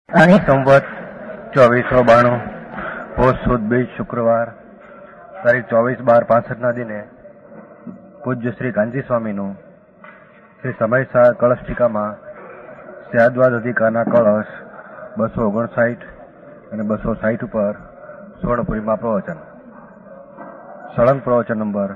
અહીં સંવત 2492 પોષ સુદ બીજ શુક્રવાર તારીખ 24/12/65 દિને પૂજ્ય શ્રી કાંજી સ્વામીનું શ્રી સમયસાર કળશ ટીકામાં સ્યાદવાદ અધિકારના કળશ 259 અને 260 ઉપર સુવર્ણપુરીમાં પ્રવચન. સળંગ પ્રવચન નંબર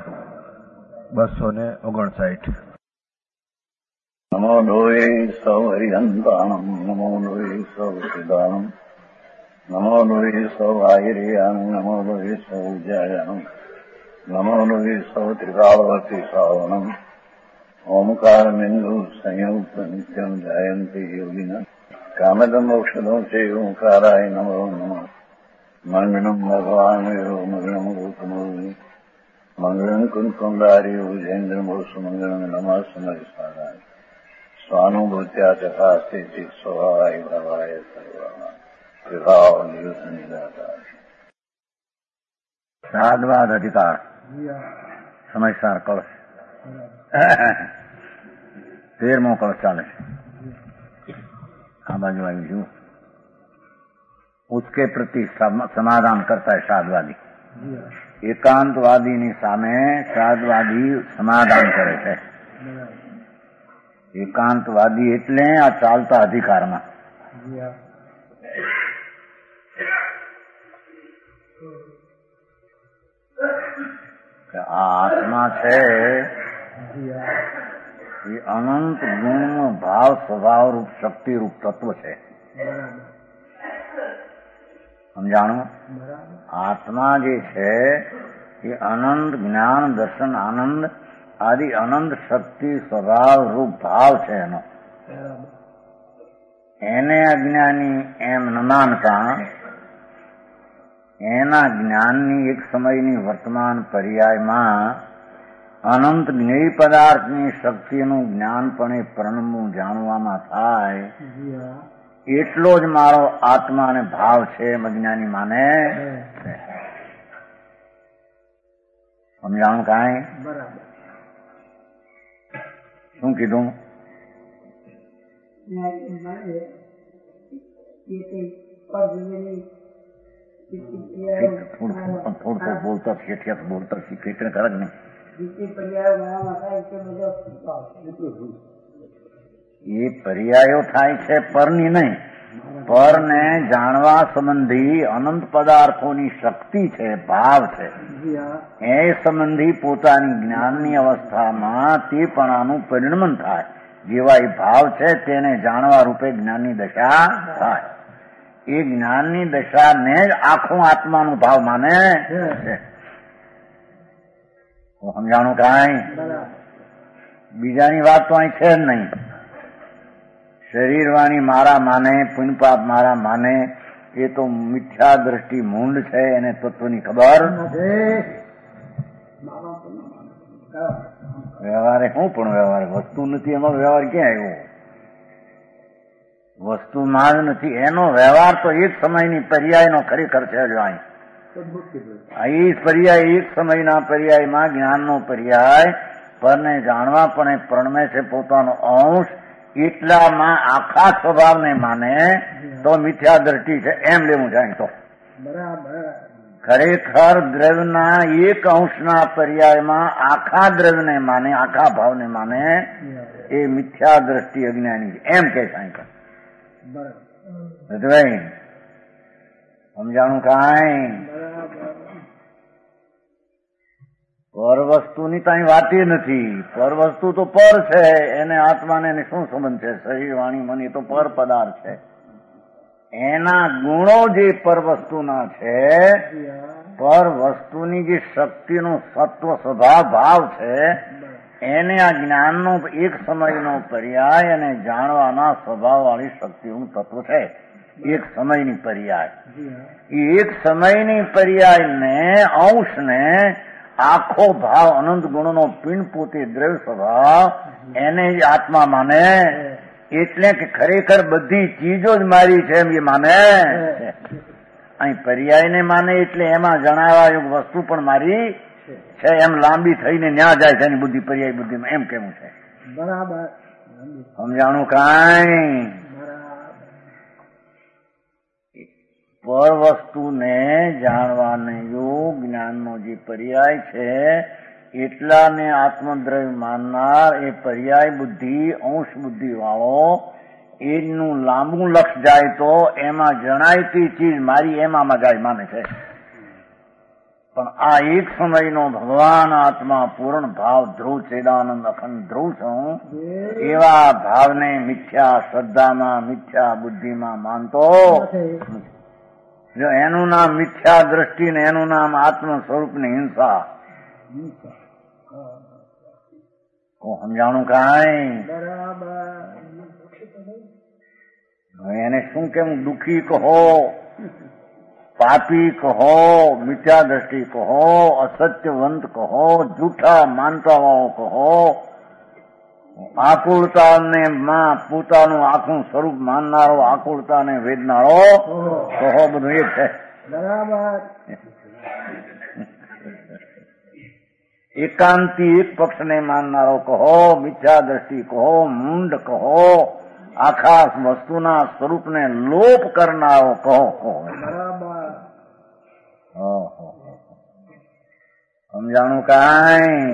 259. નમો લોહે સૌ હરિહંતાણમ, નમો લોહે સૌ સિદ્ધાણમ, નમો લોહે સૌ આયર્યાણમ, નમો લોહે સૌ જયાણમ, નમો લોહે સૌ ત્રિકાળવતી શ્રાવણમ. ઓમકાર બિંદુ સંયુક્ત નિત્યમ જાયંતી યોગિના કામદમોક્ષદો છે ઓંકારાય નમો નમઃ. મંગળમ ભગવાન મંગળમ ગૌતમોર્મિ મંગળમ કુંકુંડારી ઉજેન્દ્રમો સુમંગળમ નમઃ સમયસારાય સ્વાનુભૂત્યા ચકાસ્તે સ્વભાવાય ભવાય સર્વા વિભાવ નિયુત નિરાકાર. સાદવાદ અધિકાર સમયસાર કળશ 13મો કળશ ચાલે છે. આ બાજુ આવી જુઓ. उसके प्रति समाधान करता है साधवादी. એકાંતવાદીની સામે સાધવાદી સમાધાન કરે છે. એકાંતવાદી એટલે આ ચાલતા અધિકારમાં. આ આત્મા છે એ અનંત ગુણનો ભાવ સ્વભાવ રૂપ શક્તિ રૂપ તત્વ છે. સમજાણું? આત્મા જે છે એ અનંત જ્ઞાન દર્શન આનંદ આદિ અનંત શક્તિ સ્વભાવ રૂપ ભાવ છે એનો. એને અજ્ઞાની એમ ન માનતા એના જ્ઞાનની એક સમયની વર્તમાન પર્યાયમાં અનંત જ્ઞેય પદાર્થની શક્તિનું જ્ઞાનપણે પ્રણમવું જાણવામાં થાય એટલો જ મારો આત્માને ભાવ છે એમ અજ્ઞાની માને છે. સમજાણું કાંઈ? શું કીધું? થોડું બોલતા શેઠિયા બોલતા શીખે ખરા જ નહીં. એ પર્યાયો થાય છે પરની નહીં, પરને જાણવા સંબંધી અનંત પદાર્થોની શક્તિ છે, ભાવ છે. એ સંબંધી પોતાની જ્ઞાનની અવસ્થામાં તેપણાનું પરિણમન થાય. જેવા એ ભાવ છે તેને જાણવા રૂપે જ્ઞાનની દશા થાય. એ જ્ઞાનની દશાને જ આખું આત્માનું ભાવ માને છે. સમજાણું કાંઈ? બીજાની વાત તો અહીં છે જ નહીં. શરીરવાણી મારા માને, પુણ્યપાપ મારા માને, એ તો મિથ્યા દ્રષ્ટિ મૂંડ છે. એને તત્વની ખબર વ્યવહારે શું પણ વ્યવહાર વસ્તુ નથી, એમાં વ્યવહાર ક્યાં આવ્યો? વસ્તુમાં જ નથી. એનો વ્યવહાર તો એક સમયની પર્યાયનો ખરેખર છે. જો અહીં એ પર્યાય એક સમયના પર્યાયમાં જ્ઞાનનો પર્યાય પરને જાણવા પણ એ પ્રણમે છે પોતાનો અંશ. એટલામાં આખા સ્વભાવને માને તો મિથ્યા દ્રષ્ટિ છે એમ લેવું જાય. તો ખરેખર દ્રવ્યના એક અંશના પર્યાયમાં આખા દ્રવ્યને માને, આખા ભાવને માને એ મિથ્યા દ્રષ્ટિ અજ્ઞાની છે એમ કે સાંઈ. સમજાણું કાંઈ? પર વસ્તુની તો અહીં વાત નથી. પર વસ્તુ તો પર છે. એને આત્માને શું સંબંધ છે? શરીર વાણી મન એ તો પર પદાર્થ છે. એના ગુણો જે પર વસ્તુના છે, પર વસ્તુની જે શક્તિનો સત્વ સ્વભાવ ભાવ છે, એને આ જ્ઞાનનો એક સમયનો પર્યાય અને જાણવાના સ્વભાવ વાળી શક્તિનું તત્વ છે. એક સમયની પર્યાય. એ એક સમયની પર્યાયને અંશને આખો ભાવ અનંત ગુણનો પિંડ પોતે દ્રવ્ય સ્વભાવ એને જ આત્મા માને. એટલે કે ખરેખર બધી ચીજો જ મારી છે એમ એ માને. અહીં પર્યાયને માને એટલે એમાં જણાવ્યા વસ્તુ પણ મારી છે એમ લાંબી થઈને ન્યા જાય છે એની બુદ્ધિ પર્યાય બુદ્ધિમાં એમ કેવું છે. બરાબર. સમજાણું કાંઈ? પર વસ્તુને જાણવાને યોગ જ્ઞાનનો જે પર્યાય છે એટલાને આત્મદ્રવ્ય માનનાર એ પર્યાય બુદ્ધિ અંશ બુદ્ધિ વાળો એનું લાંબુ લક્ષ જાય તો એમાં જણાયતી ચીજ મારી એમાં જાય માને છે. પણ આ એક સમયનો ભગવાન આત્મા પૂર્ણ ભાવ ધ્રુવ ચેદાનંદ અખંડ ધ્રુવ છું એવા ભાવને મિથ્યા શ્રદ્ધામાં મિથ્યા બુદ્ધિમાં માનતો જો એનું નામ મિથ્યા દ્રષ્ટિ ને એનું નામ આત્મ સ્વરૂપની હિંસા. સમજાણું કાંઈ? એને શું કેમ દુઃખી કહો, પાપી કહો, મિથ્યા દ્રષ્ટિ કહો, અસત્યવંત કહો, જૂઠા માનતા વાળો કહો, આકુળતાને માં પોતાનું આખું સ્વરૂપ માનનારો, આકુળતાને વેદનારો કહો, બધું એ છે. એકાંતી એક પક્ષને માનનારો કહો, મિથ્યા દ્રષ્ટિ કહો, મૂંડ કહો, આખા વસ્તુના સ્વરૂપને લોપ કરનારો કહો. સમજાણું કાંઈ?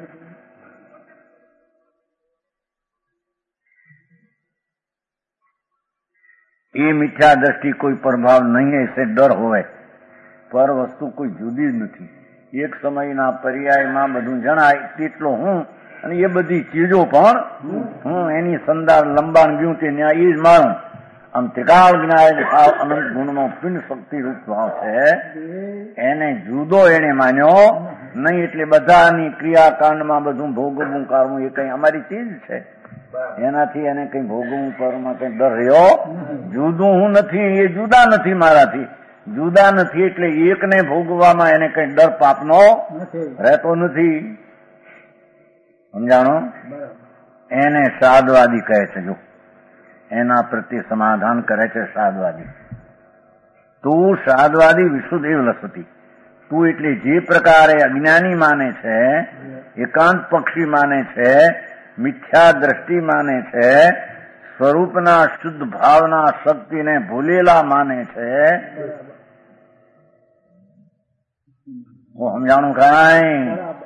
એ મિથ્યા દ્રષ્ટિ કોઈ પ્રભાવ નહીં એસે ડર હોય. પર વસ્તુ કોઈ જુદી જ નથી. એક સમયના પર્યાયમાં બધું જણાય તેટલો હું અને એ બધી ચીજો પણ હું એની સંદાર લંબાણ ગયું તે ન્યાય એ જ માનું. આમ ત્રિકાળ જ્ઞાન ભાવ અનંત ગુણનો પિંડ શક્તિ રૂપ ભાવ છે એને જુદો એને માન્યો નહીં. એટલે બધાની ક્રિયાકાંડમાં બધું ભોગવવું કરવું એ કઈ અમારી ચીજ છે. એનાથી એને કઈ ભોગવવું કરવામાં કઈ ડર રહ્યો જુદું હું નથી, એ જુદા નથી, મારાથી જુદા નથી. એટલે એકને ભોગવવામાં એને કઈ ડર પાપનો રહેતો નથી. સમજાણો? એને સાદવાદી કહે છે. જો એના પ્રત્યે સમાધાન કરે છે સાદવાદી. તું સાદવાદી વિશુદ્ધ લસતી. તું એટલે જે પ્રકારે અજ્ઞાની માને છે, એકાંત પક્ષી માને છે, મિથ્યા દ્રષ્ટિ માને છે, સ્વરૂપના શુદ્ધ ભાવના શક્તિને ભૂલેલા માને છે. સમજાણું કાંઈ?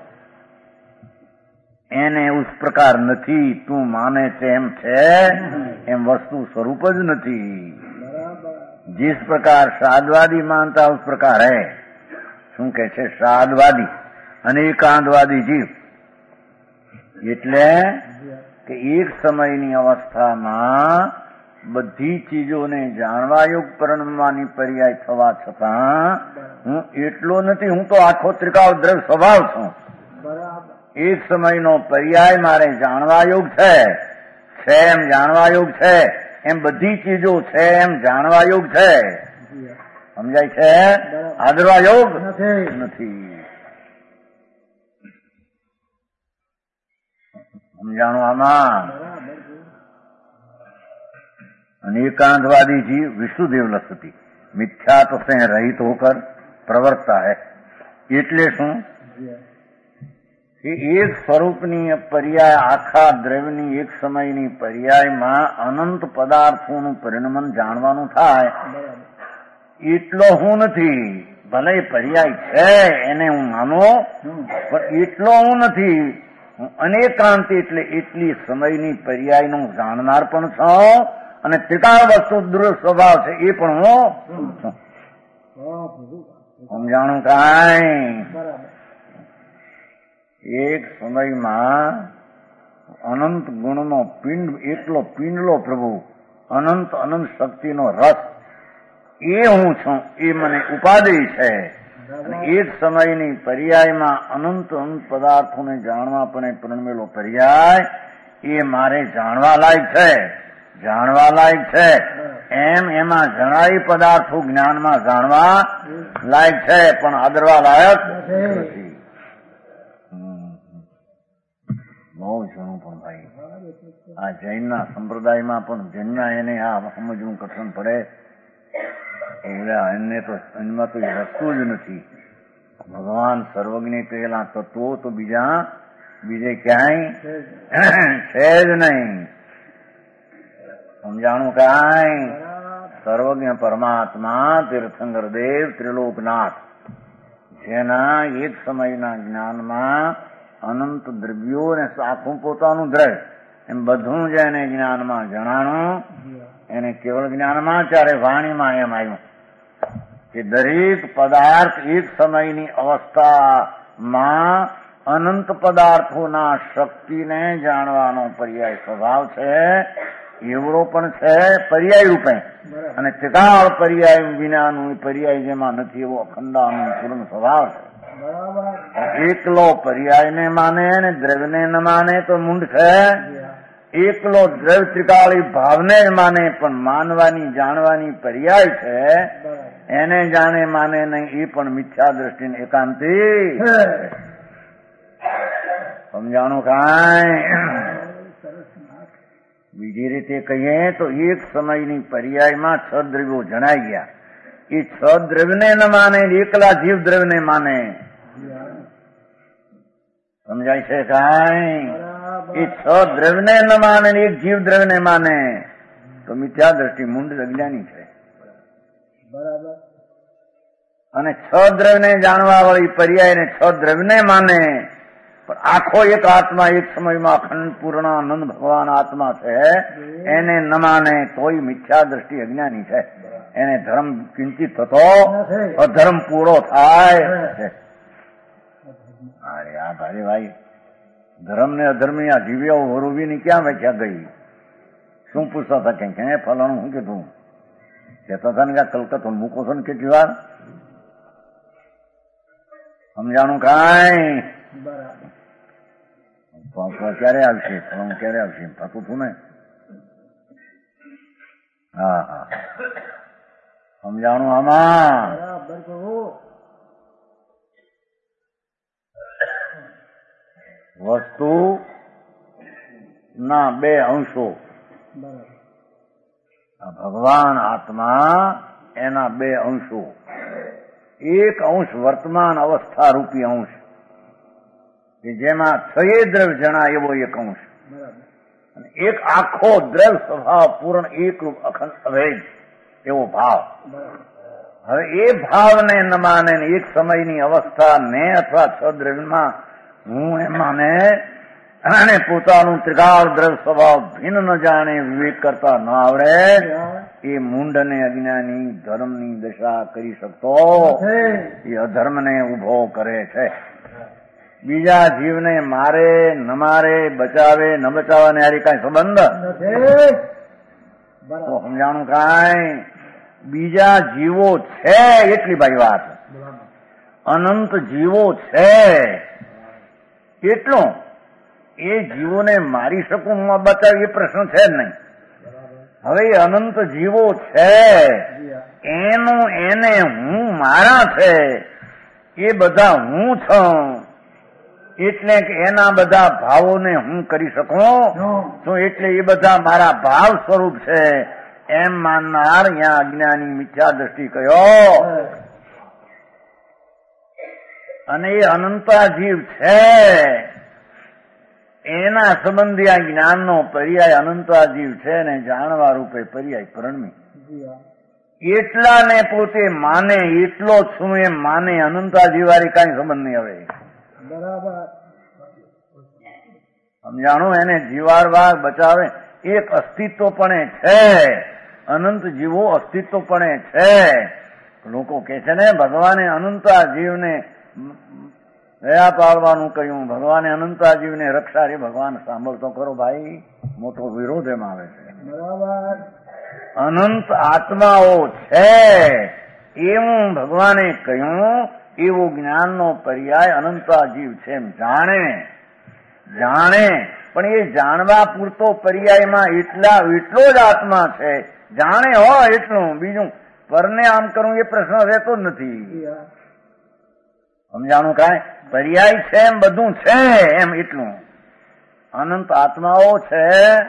એને ઉસ પ્રકાર નથી. તું માને છે એમ છે એમ વસ્તુ સ્વરૂપ જ નથી. जिस प्रकार साधवादी मानता उस प्रकार है. શું કે છે? સાધવાદી અને એકાંતવાદી જીવ. એટલે કે એક સમયની અવસ્થામાં બધી ચીજોને જાણવા યોગ પરણવાની પર્યાય થવા છતાં હું એટલો નથી. હું તો આખો ત્રિકાળ દ્રવ્ય સ્વભાવ છું. એક સમયનો પર્યાય મારે જાણવા યોગ છે એમ જાણવા યોગ છે, એમ બધી ચીજો છે એમ જાણવા યોગ છે. સમજાય છે? આદરવા યોગ નથી. સમજાણું આમાં? અને एकांतवादी जीव विष्णुदेव लसती मिथ्यात्व से रहित होकर प्रवर्तता है. એટલે શું? એક સ્વરૂપની પર્યાય આખા દ્રવ્યની એક સમયની પર્યાયમાં અનંત પદાર્થોનું પરિણમન જાણવાનું થાય એટલો હું નથી. ભલે પર્યાય છે એને હું માનું, પણ એટલો હું નથી. અનેકાંત એટલે એટલી સમયની પર્યાયનું જાણનાર પણ છું અને ત્રિકાળ વસ્તુ દૃઢ સ્વભાવ છે એ પણ હું છું. સમજાણું કાંઈ? એક સમયમાં અનંત ગુણનો પિંડ, એટલો પિંડલો પ્રભુ, અનંત અનંત શક્તિનો રસ એ હું છું. એ મને ઉપાધિ છે. અને એક સમયની પર્યાયમાં અનંત અનંત પદાર્થોને જાણવા પણ પરિણમેલો પર્યાય એ મારે જાણવા લાયક છે. જાણવા લાયક છે એમ એમાં જણાય પદાર્થો જ્ઞાનમાં જાણવા લાયક છે, પણ આદરવા લાયક નથી. બહુ ઘણું પણ ભાઈ આ જૈનના સંપ્રદાયમાં પણ જૈનના એને આ સમજવું કઠણ પડે. એને તો એમાં તો વસ્તુ જ નથી. ભગવાન સર્વજ્ઞ કહેલા તત્વો તો બીજે ક્યાંય છે જ નહીં. સમજાણું કાંઈ? સર્વજ્ઞ પરમાત્મા તીર્થંકર દેવ ત્રિલોકનાથ, જેના એક સમયના જ્ઞાનમાં અનંત દ્રવ્યો અને આખું પોતાનું દ્રવ્ય એમ બધું જ એને જ્ઞાનમાં જણાણું, એને કેવળ જ્ઞાનમાં ત્યારે વાણીમાં એમ આવ્યું કે દરેક પદાર્થ એક સમયની અવસ્થામાં અનંત પદાર્થોના શક્તિને જાણવાનો પર્યાય સ્વભાવ છે, એવડો પણ છે પર્યાય રૂપે, અને ત્રિકાળ પર્યાય વિનાનું પર્યાય જેમાં નથી એવો અખંડાનું પૂર્ણ સ્વભાવ છે. એકલો પર્યાયને માને ને દ્રવ્યને ન માને તો મૂંઢ છે. એકલો દ્રવ્ય ત્રિકાળી ભાવને જ માને પણ માનવાની જાણવાની પર્યાય છે, એને જાણે માને નહીં એ પણ મિથ્યા દ્રષ્ટિને એકાંતી. સમજાણું કાંઈ? બીજી રીતે કહીએ તો એક સમયની પર્યાયમાં 6 દ્રવ્યો જણાઈ ગયા. એ 6 દ્રવ્યને ન માને, એકલા જીવ દ્રવ્યને માને. સમજાય છે કાંઈ? એ 6 દ્રવ્યને ન માને, એક જીવ દ્રવ્યને માને તો મિથ્યા દ્રષ્ટિ મૂંઢ અજ્ઞાની છે. અને 6 દ્રવ્યને જાણવા વાળી પર્યાયને 6 દ્રવ્યને માને, પણ આખો એક આત્મા એક સમયમાં અખંડ પૂર્ણ આનંદ ભગવાન આત્મા છે, એને ન માને તોય મિથ્યા દ્રષ્ટિ અજ્ઞાની છે. એને ધર્મ કિંચિત થતો અધર્મ પૂરો થાય છે. અરે આ ભાઈ ભાઈ, ધર્મ ને અધર્મી આ જીવ્યા હોરવીની ક્યાં વ્યાખ્યા ગઈ? શું પૂછતા હતા કે ફલાણું શું કીધું? કહેતા હતા ને કે કલકત્તો મૂકો છો ને કેટલી વાર? સમજાણું કાંઈ? ક્યારે આવશે? ફલાણું ક્યારે આવશે? થતું હતું ને? હા હા, સમજાણું આમાં? વસ્તુ ના 2 અંશો, ભગવાન આત્મા એના 2 અંશો. એક અંશ વર્તમાન અવસ્થા રૂપી અંશ કે જેમાં 6 દ્રવ્ય જણા એવો એક અંશ, અને એક આખો દ્રવ્ય સ્વભાવ પૂર્ણ એકરૂપ અખંડ અભેદ એવો ભાવ. હવે એ ભાવને ન માને, એક સમયની અવસ્થા ને અથવા 6 દ્રવ્યમાં હું એમ માને, અને પોતાનું ત્રિકાળ દ્રવ્ય સ્વભાવ ભિન્ન ન જાણે, વિવેક કરતા ન આવડે, એ મૂંઢને અજ્ઞાની ધર્મની દશા કરી શકતો એ અધર્મને ઉભો કરે છે. બીજા જીવને મારે ન મારે, બચાવે ન બચાવવાને હારી કાંઈ સંબંધ તો સમજાણું કાંઈ? બીજા જીવો છે એટલી ભાઈ વાત, અનંત જીવો છે એટલું. એ જીવોને મારી શકું, હું બચાવી, એ પ્રશ્ન છે જ નહીં. હવે એ અનંત જીવો છે, એનું એને હું મારા છે, એ બધા હું છું, એટલે કે એના બધા ભાવોને હું કરી શકું છું, એટલે એ બધા મારા ભાવ સ્વરૂપ છે એમ માનનાર અહીંયા અજ્ઞાની મિથ્યા દ્રષ્ટિ કયો. અને એ અનંતા જીવ છે, એના સંબંધી આ જ્ઞાનનો પર્યાય અનંતા જીવ છે ને જાણવા રૂપે પર્યાય પરણમી. એટલાને પોતે માને, એટલો છું એમ માને, અનંતા જીવારી કાંઈ સંબંધ નહીં. હવે સમજાણું? એને જીવાડવા બચાવે એક અસ્તિત્વપણે છે, અનંત જીવો અસ્તિત્વપણે છે. લોકો કે છે ને ભગવાને અનંતા જીવને દયા પાડવાનું કહ્યું, ભગવાને અનંતા જીવને રક્ષા રે. ભગવાન સાંભળતો કરો ભાઈ, મોટો વિરોધ એમ આવે છે. અનંત આત્માઓ છે એવું ભગવાને કહ્યું, એવું જ્ઞાનનો પર્યાય અનંતા જીવ છે એમ જાણે. પણ એ જાણવા પૂરતો પર્યાયમાં એટલો જ આત્મા છે, જાણે હોય એટલું. બીજું પરને આમ કરવું એ પ્રશ્ન રહેતો જ નથી. સમજાણું કાંઈ? પર્યાય છે એમ બધું છે એમ એટલું. અનંત આત્માઓ છે,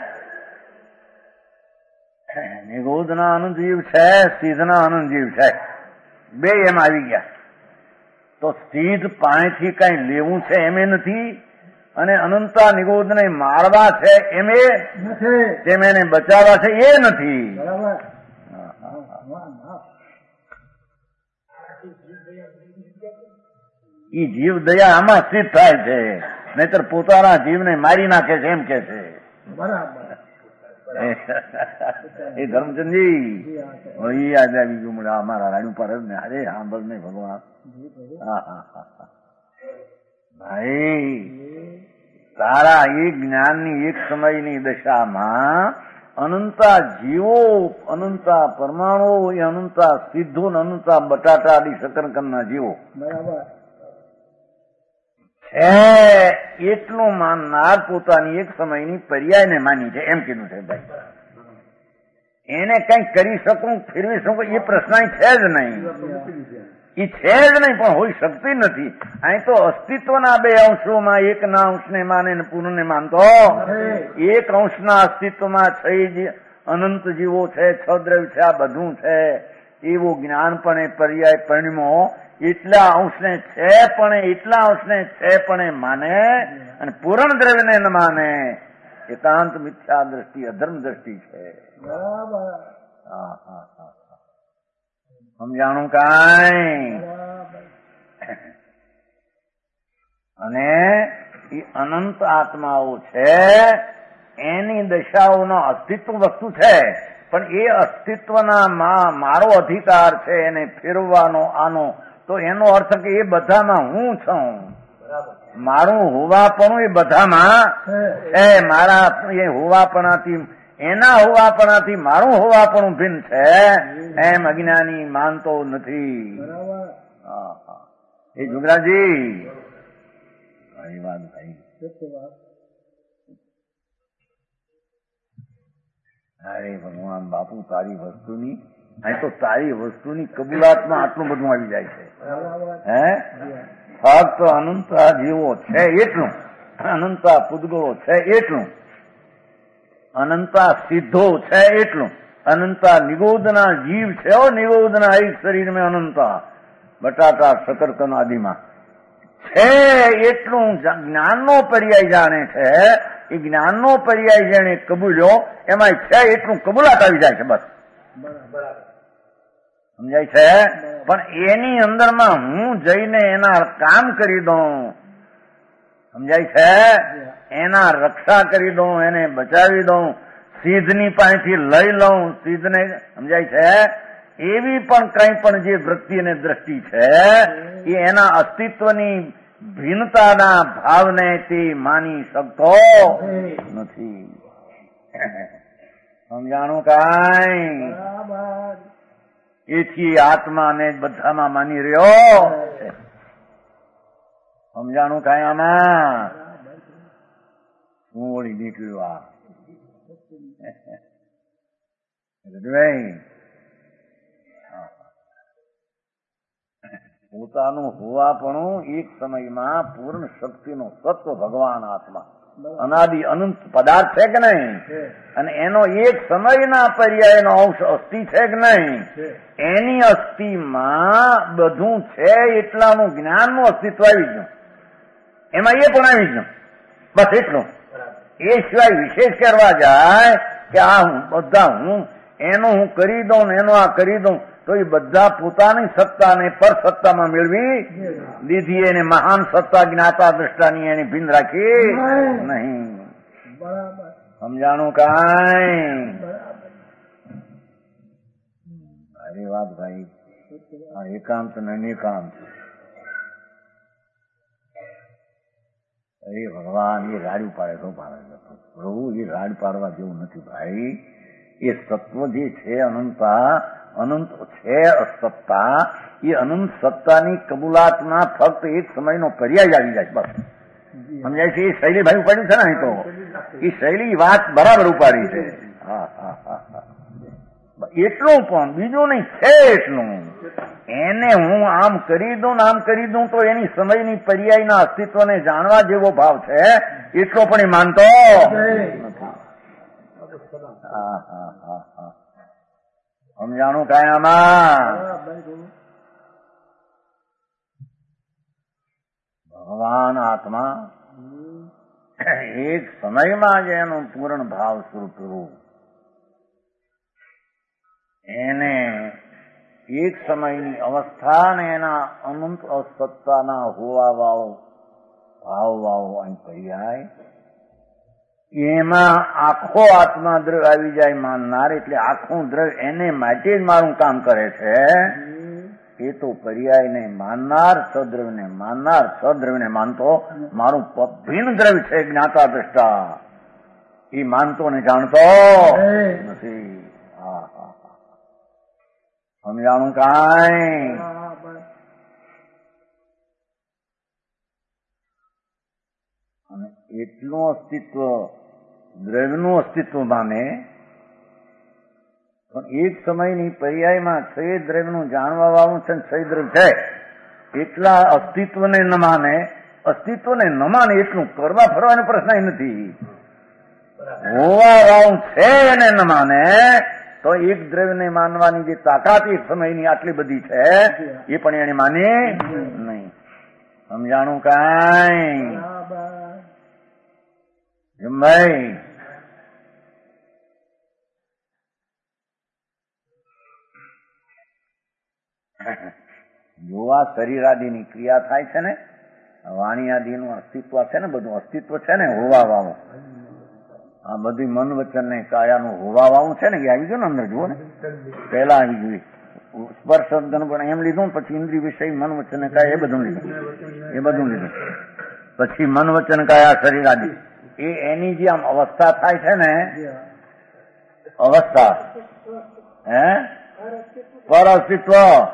નિગોધના અનંત જીવ છે, સ્થિતના અનંત જીવ છે, 2 એમ આવી ગયા. તો સ્થિત પાણીથી કઈ લેવું છે એમ નથી, અને અનંતા નિગોધને મારવા છે એમ એ, તેમ એને બચાવવા છે એ નથી. ઈ જીવ દયા આમાં સ્થિત થાય છે, નહીતર પોતાના જીવને મારી નાખે છે એમ કે છે. એ ધર્મચંદજી યાદ આવી ગયું મને અમારા રાણી પર જ ને. અરે સાંભળ ને ભગવાન. ભાઈ તારા એક જ્ઞાનની એક સમયની દશામાં અનંતા જીવો, અનંતા પરમાણુઓ, એ અનંતા સિદ્ધો ને અનંતા બટાટા આદિ શકરકંદના જીવો છે. એટલું માનનાર પોતાની એક સમયની પર્યાયને માની છે એમ કીધું છે. ભાઈ એને કંઈક કરી શકું, ફેરવી શકું એ પ્રશ્ન છે જ નહીં. એ છે જ નહીં, પણ હોઈ શકતી નથી. અહીં તો અસ્તિત્વના બે અંશોમાં એકના અંશને માને ને પૂર્ણને માનતો, એક અંશના અસ્તિત્વમાં છે અનંત જીવો છે, છદ્રવ્ય છે, આ બધું છે, એવું જ્ઞાન પણ એ પર્યાય પરિણમો એટલા અંશને છે પણ એટલા અંશને છે પણ માને અને પૂર્ણ દ્રવ્યને ન માને. એકાંત મિથ્યા દ્રષ્ટિ, અધર્મ દ્રષ્ટિ છે. સમજાણું કાંઈ? અને એ અનંત આત્માઓ છે, એની દશાઓનો અસ્તિત્વ વસ્તુ છે, પણ એ અસ્તિત્વના મારો અધિકાર છે એને ફેરવવાનો આનો, તો એનો અર્થ કે એ બધામાં હું છું. મારું હોવાપણું એ બધામાં છે. મારા એ હોવાપણાથી, એના હોવાપણાથી મારું હોવાપણું ભિન્ન છે એમ અજ્ઞાની માનતો નથી. એ જુગરાજી એ વાત ભાઈ. અરે ભગવાન બાપુ, તારી વસ્તુની અહીં તો તારી વસ્તુની કબૂલાતમાં આટલું બધું આવી જાય છે. હે ફક્ત અનંતા જીવો છે એટલું, અનંતા પૂતગળો છે એટલું, અનંતા સિદ્ધો છે એટલું, અનંતા નિગોદના જીવ છે, નિગોદના એક શરીરમાં અનંતા બટાટા શકરકંદ આદિમાં છે એટલું જ્ઞાનનો પર્યાય જાણે છે. એ જ્ઞાનનો પર્યાય જેને કબૂલ્યો એમાં છે એટલું કબૂલાત આવી જાય છે. બસ સમજાય છે? પણ એની અંદરમાં હું જઈને એના કામ કરી દઉં, સમજાય છે? એના રક્ષા કરી દઉં, એને બચાવી દઉં, સિદ્ધની પાસેથી લઈ લઉં, સિદ્ધને, સમજાય છે? એવી પણ કંઈ પણ જે વૃત્તિ અને દ્રષ્ટિ છે એ એના અસ્તિત્વની ભિન્નતાના ભાવને તે માની શકતો નથી. સમજાણું કાંઈ? એથી આત્માને બધામાં માની રહ્યો છે. સમજાણું કાંઈ? આમાં હું વળી નીકળ્યું પોતાનું હોવાપણું એક સમયમાં પૂર્ણ શક્તિનો સત્વ ભગવાન આત્મા અનાદિ અનંત પદાર્થ છે કે નહીં, અને એનો એક સમયના પર્યાયનો અંશ અસ્થિ છે કે નહીં, એની અસ્થિમાં બધું છે એટલાનું જ્ઞાનનું અસ્તિત્વ આવી ગયું, એમાં એ પણ આવી ગયું. બસ એટલું. એ સિવાય વિશેષ કરવા જાય કે આ બધા હું એનું હું કરી દઉં ને એનું આ કરી દઉં, તો એ બધા પોતાની સત્તાને પર સત્તામાં મેળવી લીધી. એને મહાન સત્તા જ્ઞાતા દ્રષ્ટાની એની ભિન્ન રાખી નહીં. સમજાણું કાંઈ? અરે વાત ભાઈ, આ એકાંત ને નિકાંત. અરે ભગવાન એ રાડ પાડે તો પાડે, પ્રભુ એ રાડ પાડવા જેવું નથી ભાઈ. એ સત્વ જે છે અનંતા, અનંત છે સત્તા, એ અનંત સત્તાની કબૂલાતમાં ફક્ત એક સમયનો પર્યાય આવી જાય. બસ સમજાય છે? એ શૈલી ભાઈ ઉપાડી છે ને અહીં તો, એ શૈલી વાત બરાબર ઉપાડી છે. એટલું પણ બીજું નહીં, છે એટલું. એને હું આમ કરી દઉં ને આમ કરી દઉં તો એની સમયની પર્યાયના અસ્તિત્વને જાણવા જેવો ભાવ છે એટલો પણ એ માનતો નથી. સમજાણું કાંઈ આમાં? ભગવાન આત્મા એક સમયમાં જ એનું પૂર્ણ ભાવ સ્વરૂપ થયું. એને એક સમયની અવસ્થા ને એના અનંત અસત્તાના હોવા વાળો ભાવ વાળો અહીં પર્યાય, એમાં આખો આત્મા દ્રવ્ય આવી જાય માનનાર, એટલે આખું દ્રવ્ય એને માટે જ મારું કામ કરે છે. એ તો પર્યાયને માનનાર, સદ્રવ્યને માનનાર, સદ્રવ્યને માનતો મારું ભિન્ન દ્રવ્ય છે જ્ઞાતા દ્રષ્ટા, એ માનતો ને જાણતો નથી. સમજાણું કાંઈ? અને એટલું અસ્તિત્વ દ્રવ્યનું અસ્તિત્વ માને, પણ એક સમયની પર્યાયમાં છ દ્રવ્યનું જાણવા વાળું છે, છ દ્રવ્ય છે એટલા અસ્તિત્વને ન માને. અસ્તિત્વને ન માને એટલું કરવા ફરવાનો પ્રશ્ન નથી. હોવા વાળું છે એને ન માને તો એક દ્રવ્યને માનવાની જે તાકાત એક સમયની આટલી બધી છે એ પણ એને માને નહીં. સમજાણું કાંઈ? ભાઈ જો આ શરીરાદિની ક્રિયા થાય છે ને, વાણી આદિનું અસ્તિત્વ છે ને, બધું અસ્તિત્વ છે ને હોવા વાળું, આ બધી મન વચન ને કાયાનું હોવા વાળું છે ને, એ આવી ગયું ને અંદર. જુઓ ને, પહેલા આવી ગયું સ્પર્શ પણ એમ લીધું, પછી ઇન્દ્રિય વિષય મન વચન ને કાયા એ બધું લીધું, પછી મન વચન કાયા શરીર આદિ એ એની જે આમ અવસ્થા થાય છે ને, અવસ્થા પર અસ્તિત્વ,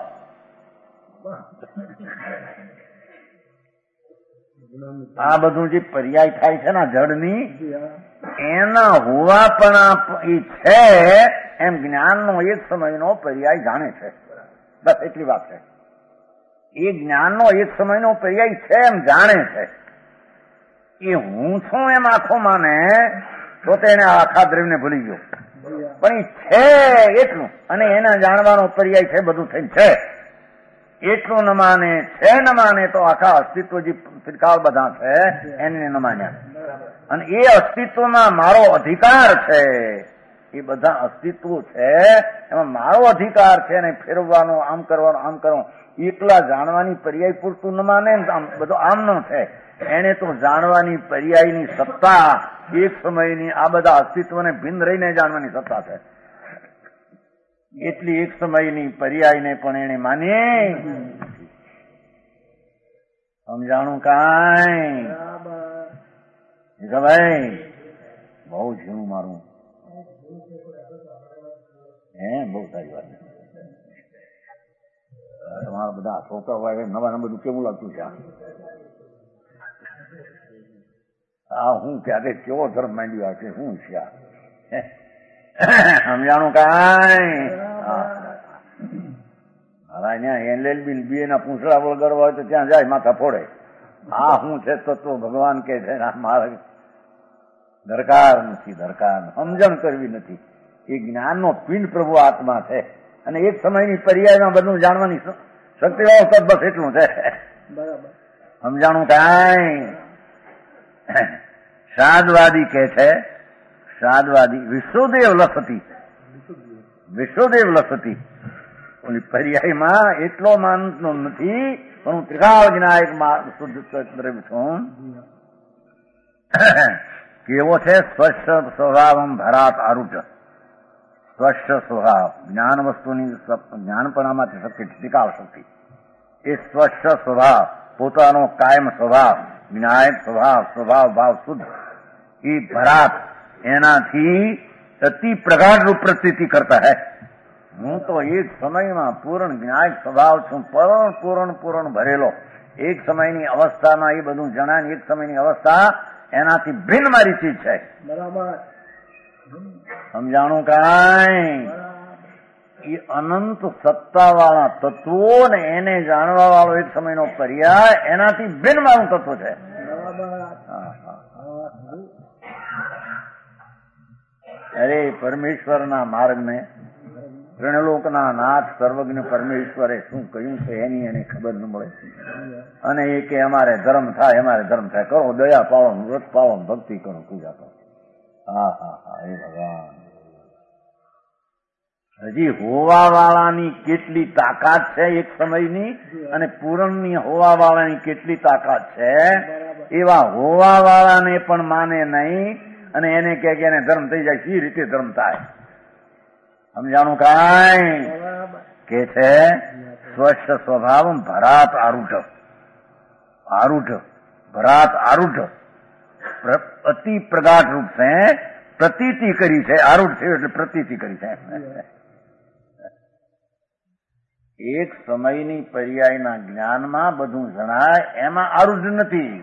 આ બધું જે પર્યાય થાય છે ને જડની, એના હોવાપણા એ છે એમ જ્ઞાનનો એક સમયનો પર્યાય જાણે છે. બસ એટલી વાત છે. એ જ્ઞાનનો એક સમયનો પર્યાય છે એમ જાણે છે. એ હું છું એમ આખો માને તો તેને આખા દ્રવ્યને ભૂલી ગયો, પણ એ છે એટલું, અને એના જાણવાનો પર્યાય છે બધું થઈને છે એટલું ન માને, છે ન માને તો આખા અસ્તિત્વ જે ત્રિકાળ બધા છે એને ન માન્યા. અને એ અસ્તિત્વમાં મારો અધિકાર છે, એ બધા અસ્તિત્વ છે એમાં મારો અધિકાર છે, અને ફેરવવાનો, આમ કરવાનો, આમ કરવાનો, એકલા જાણવાની પર્યાય પૂરતું ન માને, આમ બધું આમનો છે. એને તો જાણવાની પર્યાયની સત્તા એક સમયની આ બધા અસ્તિત્વને ભિન્ન રહીને જાણવાની સત્તા છે. એટલી એક સમયની પર્યાયને પણ એને માની. સમજાણું કાંઈ? ભાઈ બહુ ઝીણું મારું બહુ સારી વાત. તમારા બધા છોકરા નવા બધું કેવું લાગતું છે? આ હું ક્યારે કેવો ધર્મ માંડ્યો છે, શું છે આ? સમજાણું કાંઈ? LLB BA ના પૂંછડા વગર હોય તો ત્યાં જાય માથા ફોડે. આ શું છે તત્વ ભગવાન કે છે, મારે દરકાર નથી, દરકાર સમજણ કરવી નથી. એ જ્ઞાનનો પિંડ પ્રભુ આત્મા છે, અને એક સમયની પર્યાયમાં બધું જાણવાની શક્તિ વ્યવસ્થા બસ એટલું છે. સમજાણું કાંઈ? શ્રાદ્ધવાદી કે છે, શ્રાદ્ધવાદી વિશ્વદેવ લસતી ઓલી પર્યાયમાં એટલો માનતો નથી, પણ હું ત્રિકાળ જ્ઞાયક શુદ્ધ દ્રવ્ય છું. કેવો છે? સ્વચ્છ સ્વભાવમ ભરાત આરુઢ. સ્વચ્છ સ્વભાવ જ્ઞાન વસ્તુની જ્ઞાનપણામાંથી શક્તિ, ત્રિકાળ શક્તિ. એ સ્વચ્છ સ્વભાવ પોતાનો કાયમ સ્વભાવ, જ્ઞાયક સ્વભાવ ભાવ શુદ્ધ, એ ભરાત એનાથી અતિ પ્રગાઢ રૂપ પ્રતીતિ કરતા હૈ. હું તો એક સમયમાં પૂર્ણ જ્ઞાયક સ્વભાવ છું, પૂર્ણ ભરેલો. એક સમયની અવસ્થામાં એ બધું જણાય, એક સમયની અવસ્થા એનાથી ભિન્ન મારી ચીજ છે. બરાબર. સમજાણું કાંઈ? એ અનંત સત્તાવાળા તત્વો ને એને જાણવા વાળો એક સમયનો પર્યાય એનાથી ભિન્ન મારું તત્વ છે. અરે પરમેશ્વરના માર્ગને, ત્રણલોકના નાથ સર્વજ્ઞ પરમેશ્વરે શું કહ્યું છે એની એને ખબર ન મળે. અને એ કે અમારે ધર્મ થાય, કરો દયા પાળો, વ્રત પાળો, ભક્તિ કરો, પૂજા કરો. હા એ ભગવાન હજી હોવા વાળાની કેટલી તાકાત છે એક સમયની અને પૂરણની હોવા વાળાની કેટલી તાકાત છે એવા હોવા વાળાને પણ માને નહીં અને એને કે એને ધર્મ થઈ જાય સી રીતે ધર્મ થાય સમજાણું કાંઈ કે છે સ્વસ્થ સ્વભાવ ભરાત આરૂઢ ભરાત આરૂઢ અતિ પ્રગાઢ રૂપ છે પ્રતીતિ કરી છે આરૂઢ છે એટલે પ્રતીતિ કરી છે એક સમયની પર્યાયના જ્ઞાનમાં બધું જણાય એમાં આરૂઢ નથી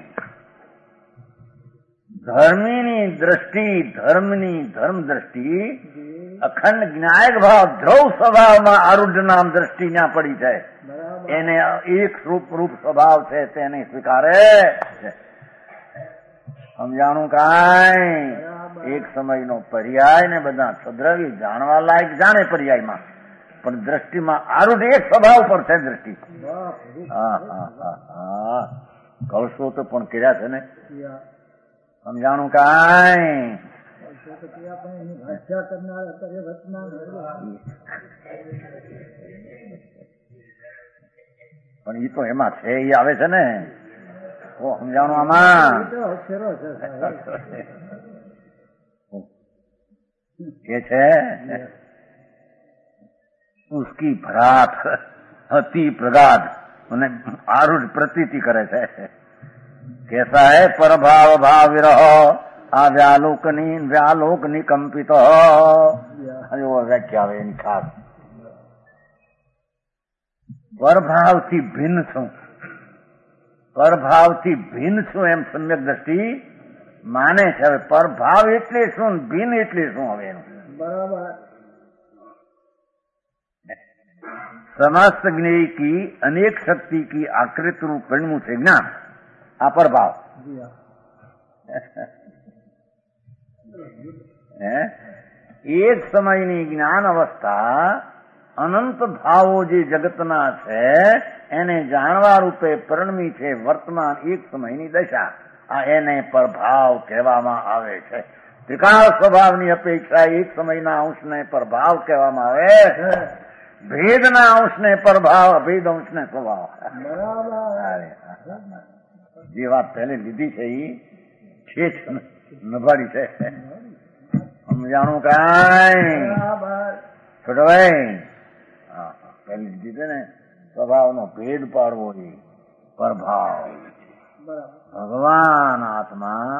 ધર્મની ધર્મ દ્રષ્ટિ અખંડ જ્ઞાયક ભાવ ધ્રુવ સ્વભાવમાં આરૂઢ નામ દ્રષ્ટિ ત્યાં પડી છે એને એક રૂપ સ્વભાવ છે તેને સ્વીકારે સમજાણું કાંઈ એક સમયનો પર્યાય ને બધા સદ્રવી જાણવા લાયક જાણે પર્યાયમાં પણ દ્રષ્ટિમાં આરૂઢ એક સ્વભાવ પર છે દ્રષ્ટિ કળશો તો પણ કર્યા છે ને સમજાણું કાંઈ પણ એ તો એમાં છે એ આવે છે ને સમજાણું આમાં કે છે उसकी भरात अति प्रगाध અને આરૂઢ પ્રતીતિ કરે છે कैसा है परभाव भाव विरह આ વ્યાલોક નિકંપિત વ્યાખ્યા આવે એની ખાસ પરભાવથી ભિન્ન છું એમ સમ્યક દ્રષ્ટિ માને છે હવે પરભાવ એટલે શું ભિન્ન એટલે શું હવે એનું બરાબર समस्त ज्ञेय की अनेक शक्ति की आकृति रूप परिणमु से ज्ञान आ प्रभाव एक समयनी ज्ञान अवस्था अनंत भावो जे जगतना છે એને જાણવા રૂપે પરિણમી છે વર્તમાન એક સમયની દશા આ એને પ્રભાવ કહેવામાં આવે છે ત્રિકાળ સ્વભાવની અપેક્ષા એક સમયના અંશને પ્રભાવ કહેવામાં આવે ભેદના અંશને પ્રભાવ અભેદ અંશને સ્વભાવ જે વાત પહેલે લીધી છે એ ઠેઠ નભાડી છે સમજાણું કાંઈ છોટો ભાઈ પહેલી લીધી છે ને સ્વભાવનો ભેદ પાડવો એ પ્રભાવ ભગવાન આત્મા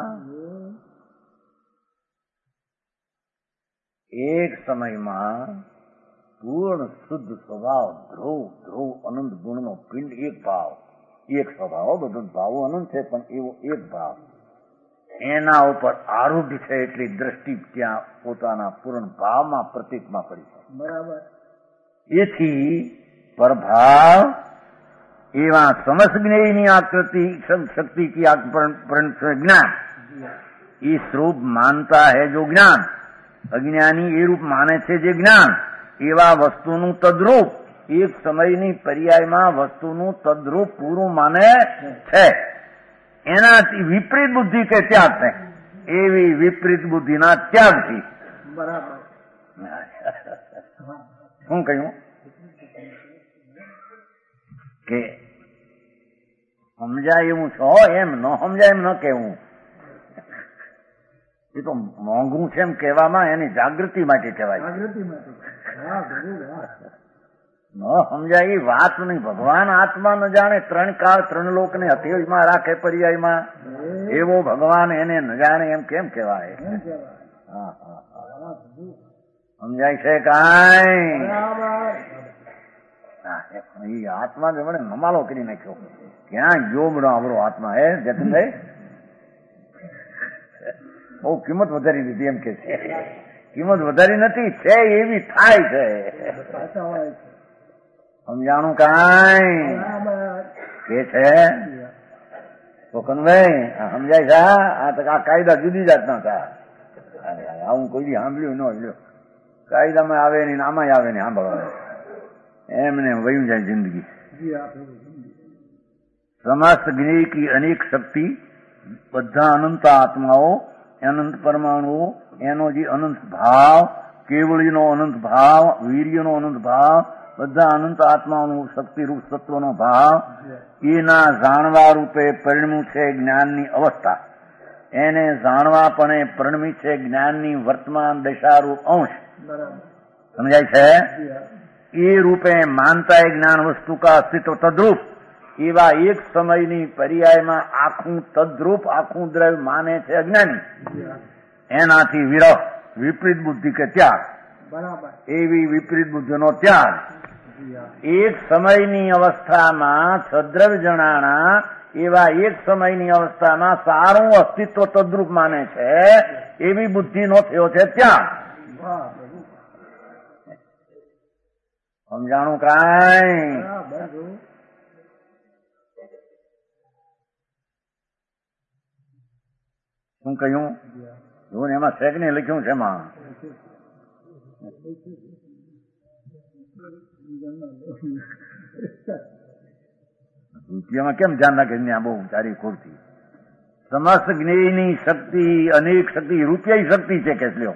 એક સમયમાં પૂર્ણ શુદ્ધ સ્વભાવ ધ્રુવ અનંત ગુણનો પિંડ એક ભાવ એક સ્વભાવ બધું ભાવો અનંત છે પણ એવો એક ભાવ એના ઉપર આરૂઢ છે એટલી દ્રષ્ટિ ત્યાં પોતાના પૂર્ણ ભાવમાં પ્રતીકમાં પડી છે બરાબર એથી પ્રભાવ એવા સમસ્જ્ઞેયની આકૃતિ शक्ति की ज्ञान इस रूप मानता है जो ज्ञान अज्ञानी એ રૂપ માને છે જે જ્ઞાન એવા વસ્તુનું તદ્રૂપ એક સમયની પર્યાયમાં વસ્તુનું તદ્રૂપ પૂરું માને છે એનાથી વિપરીત બુદ્ધિ કે ત્યાગ છે એવી વિપરીત બુદ્ધિના ત્યાગથી બરાબર શું કહ્યું કે સમજાય એવું છો એમ ન સમજાય એમ ન કહેવું એ તો મોંઘું છે એમ કહેવામાં એની જાગૃતિ માટે કહેવાય ન સમજાય એ વાત નહીં ભગવાન આત્મા ન જાણે ત્રણ કાળ ત્રણ લોકને હથેળીમાં રાખે પર્યાયમાં એવો ભગવાન એને ન જાણે એમ કેમ કહેવાય સમજાય છે કાંઈ આત્મા જમણે નમાલો કરી નાખ્યો ક્યાં ગયો બડો આવડો આત્મા હે જતીનભાઈ બહુ કિંમત વધારી દીધી એમ કે છે કિંમત વધારી નથી છે એવી થાય છે સમજાણું કાંઈ કે છે કોકનભાઈ સમજાય છે આ કાયદા જુદી જાતના હતા આવું કોઈ સાંભળ્યું ન લ્યો કાયદામાં આવે ને આમાં આવે ને સાંભળવા એમને વયું જાય જિંદગી સમસ્ત જ્ઞેય કી અનેક શક્તિ બધા અનંત આત્માઓ અનંત પરમાણુઓ એનો જે અનંત ભાવ કેવળીનો અનંત ભાવ, વીર્યનો અનંત ભાવ, બધા અનંત આત્માનું શક્તિરૂપ સત્વનો ભાવ, એના જાણવા રૂપે પરિણમ્યું છે જ્ઞાનની અવસ્થા. એને જાણવાપણે પરિણમી છે જ્ઞાનની વર્તમાન દશારૂપ અંશ. સમજાય છે? એ રૂપે માનતા એ જ્ઞાન વસ્તુ કા અસ્તિત્વ તદ્રૂપ, એવા એક સમયની પર્યાયમાં આખું તદ્રૂપ આખું દ્રવ્ય માને છે અજ્ઞાની. એનાથી વિરહ, વિપરીત બુદ્ધિ કે ત્યાગ, એવી વિપરીત બુદ્ધિનો ત્યાગ. એક સમયની અવસ્થામાં સદ્રવ્ય જણાણા એવા એક સમયની અવસ્થામાં સારું અસ્તિત્વ તદ્રૂપ માને છે એવી બુદ્ધિનો થયો છે ત્યાગ. સમજાણું કાંઈ? શું કહ્યું? જો એમાં શેખ ને લખ્યું છે એમાં રૂપિયામાં કેમ ધ્યાન રાખે? ત્યાં બહુ સારી ખોરતી સમસ્ત જ્ઞેયની શક્તિ, અનેક શક્તિ, રૂપિયા શક્તિ છે કે લ્યો.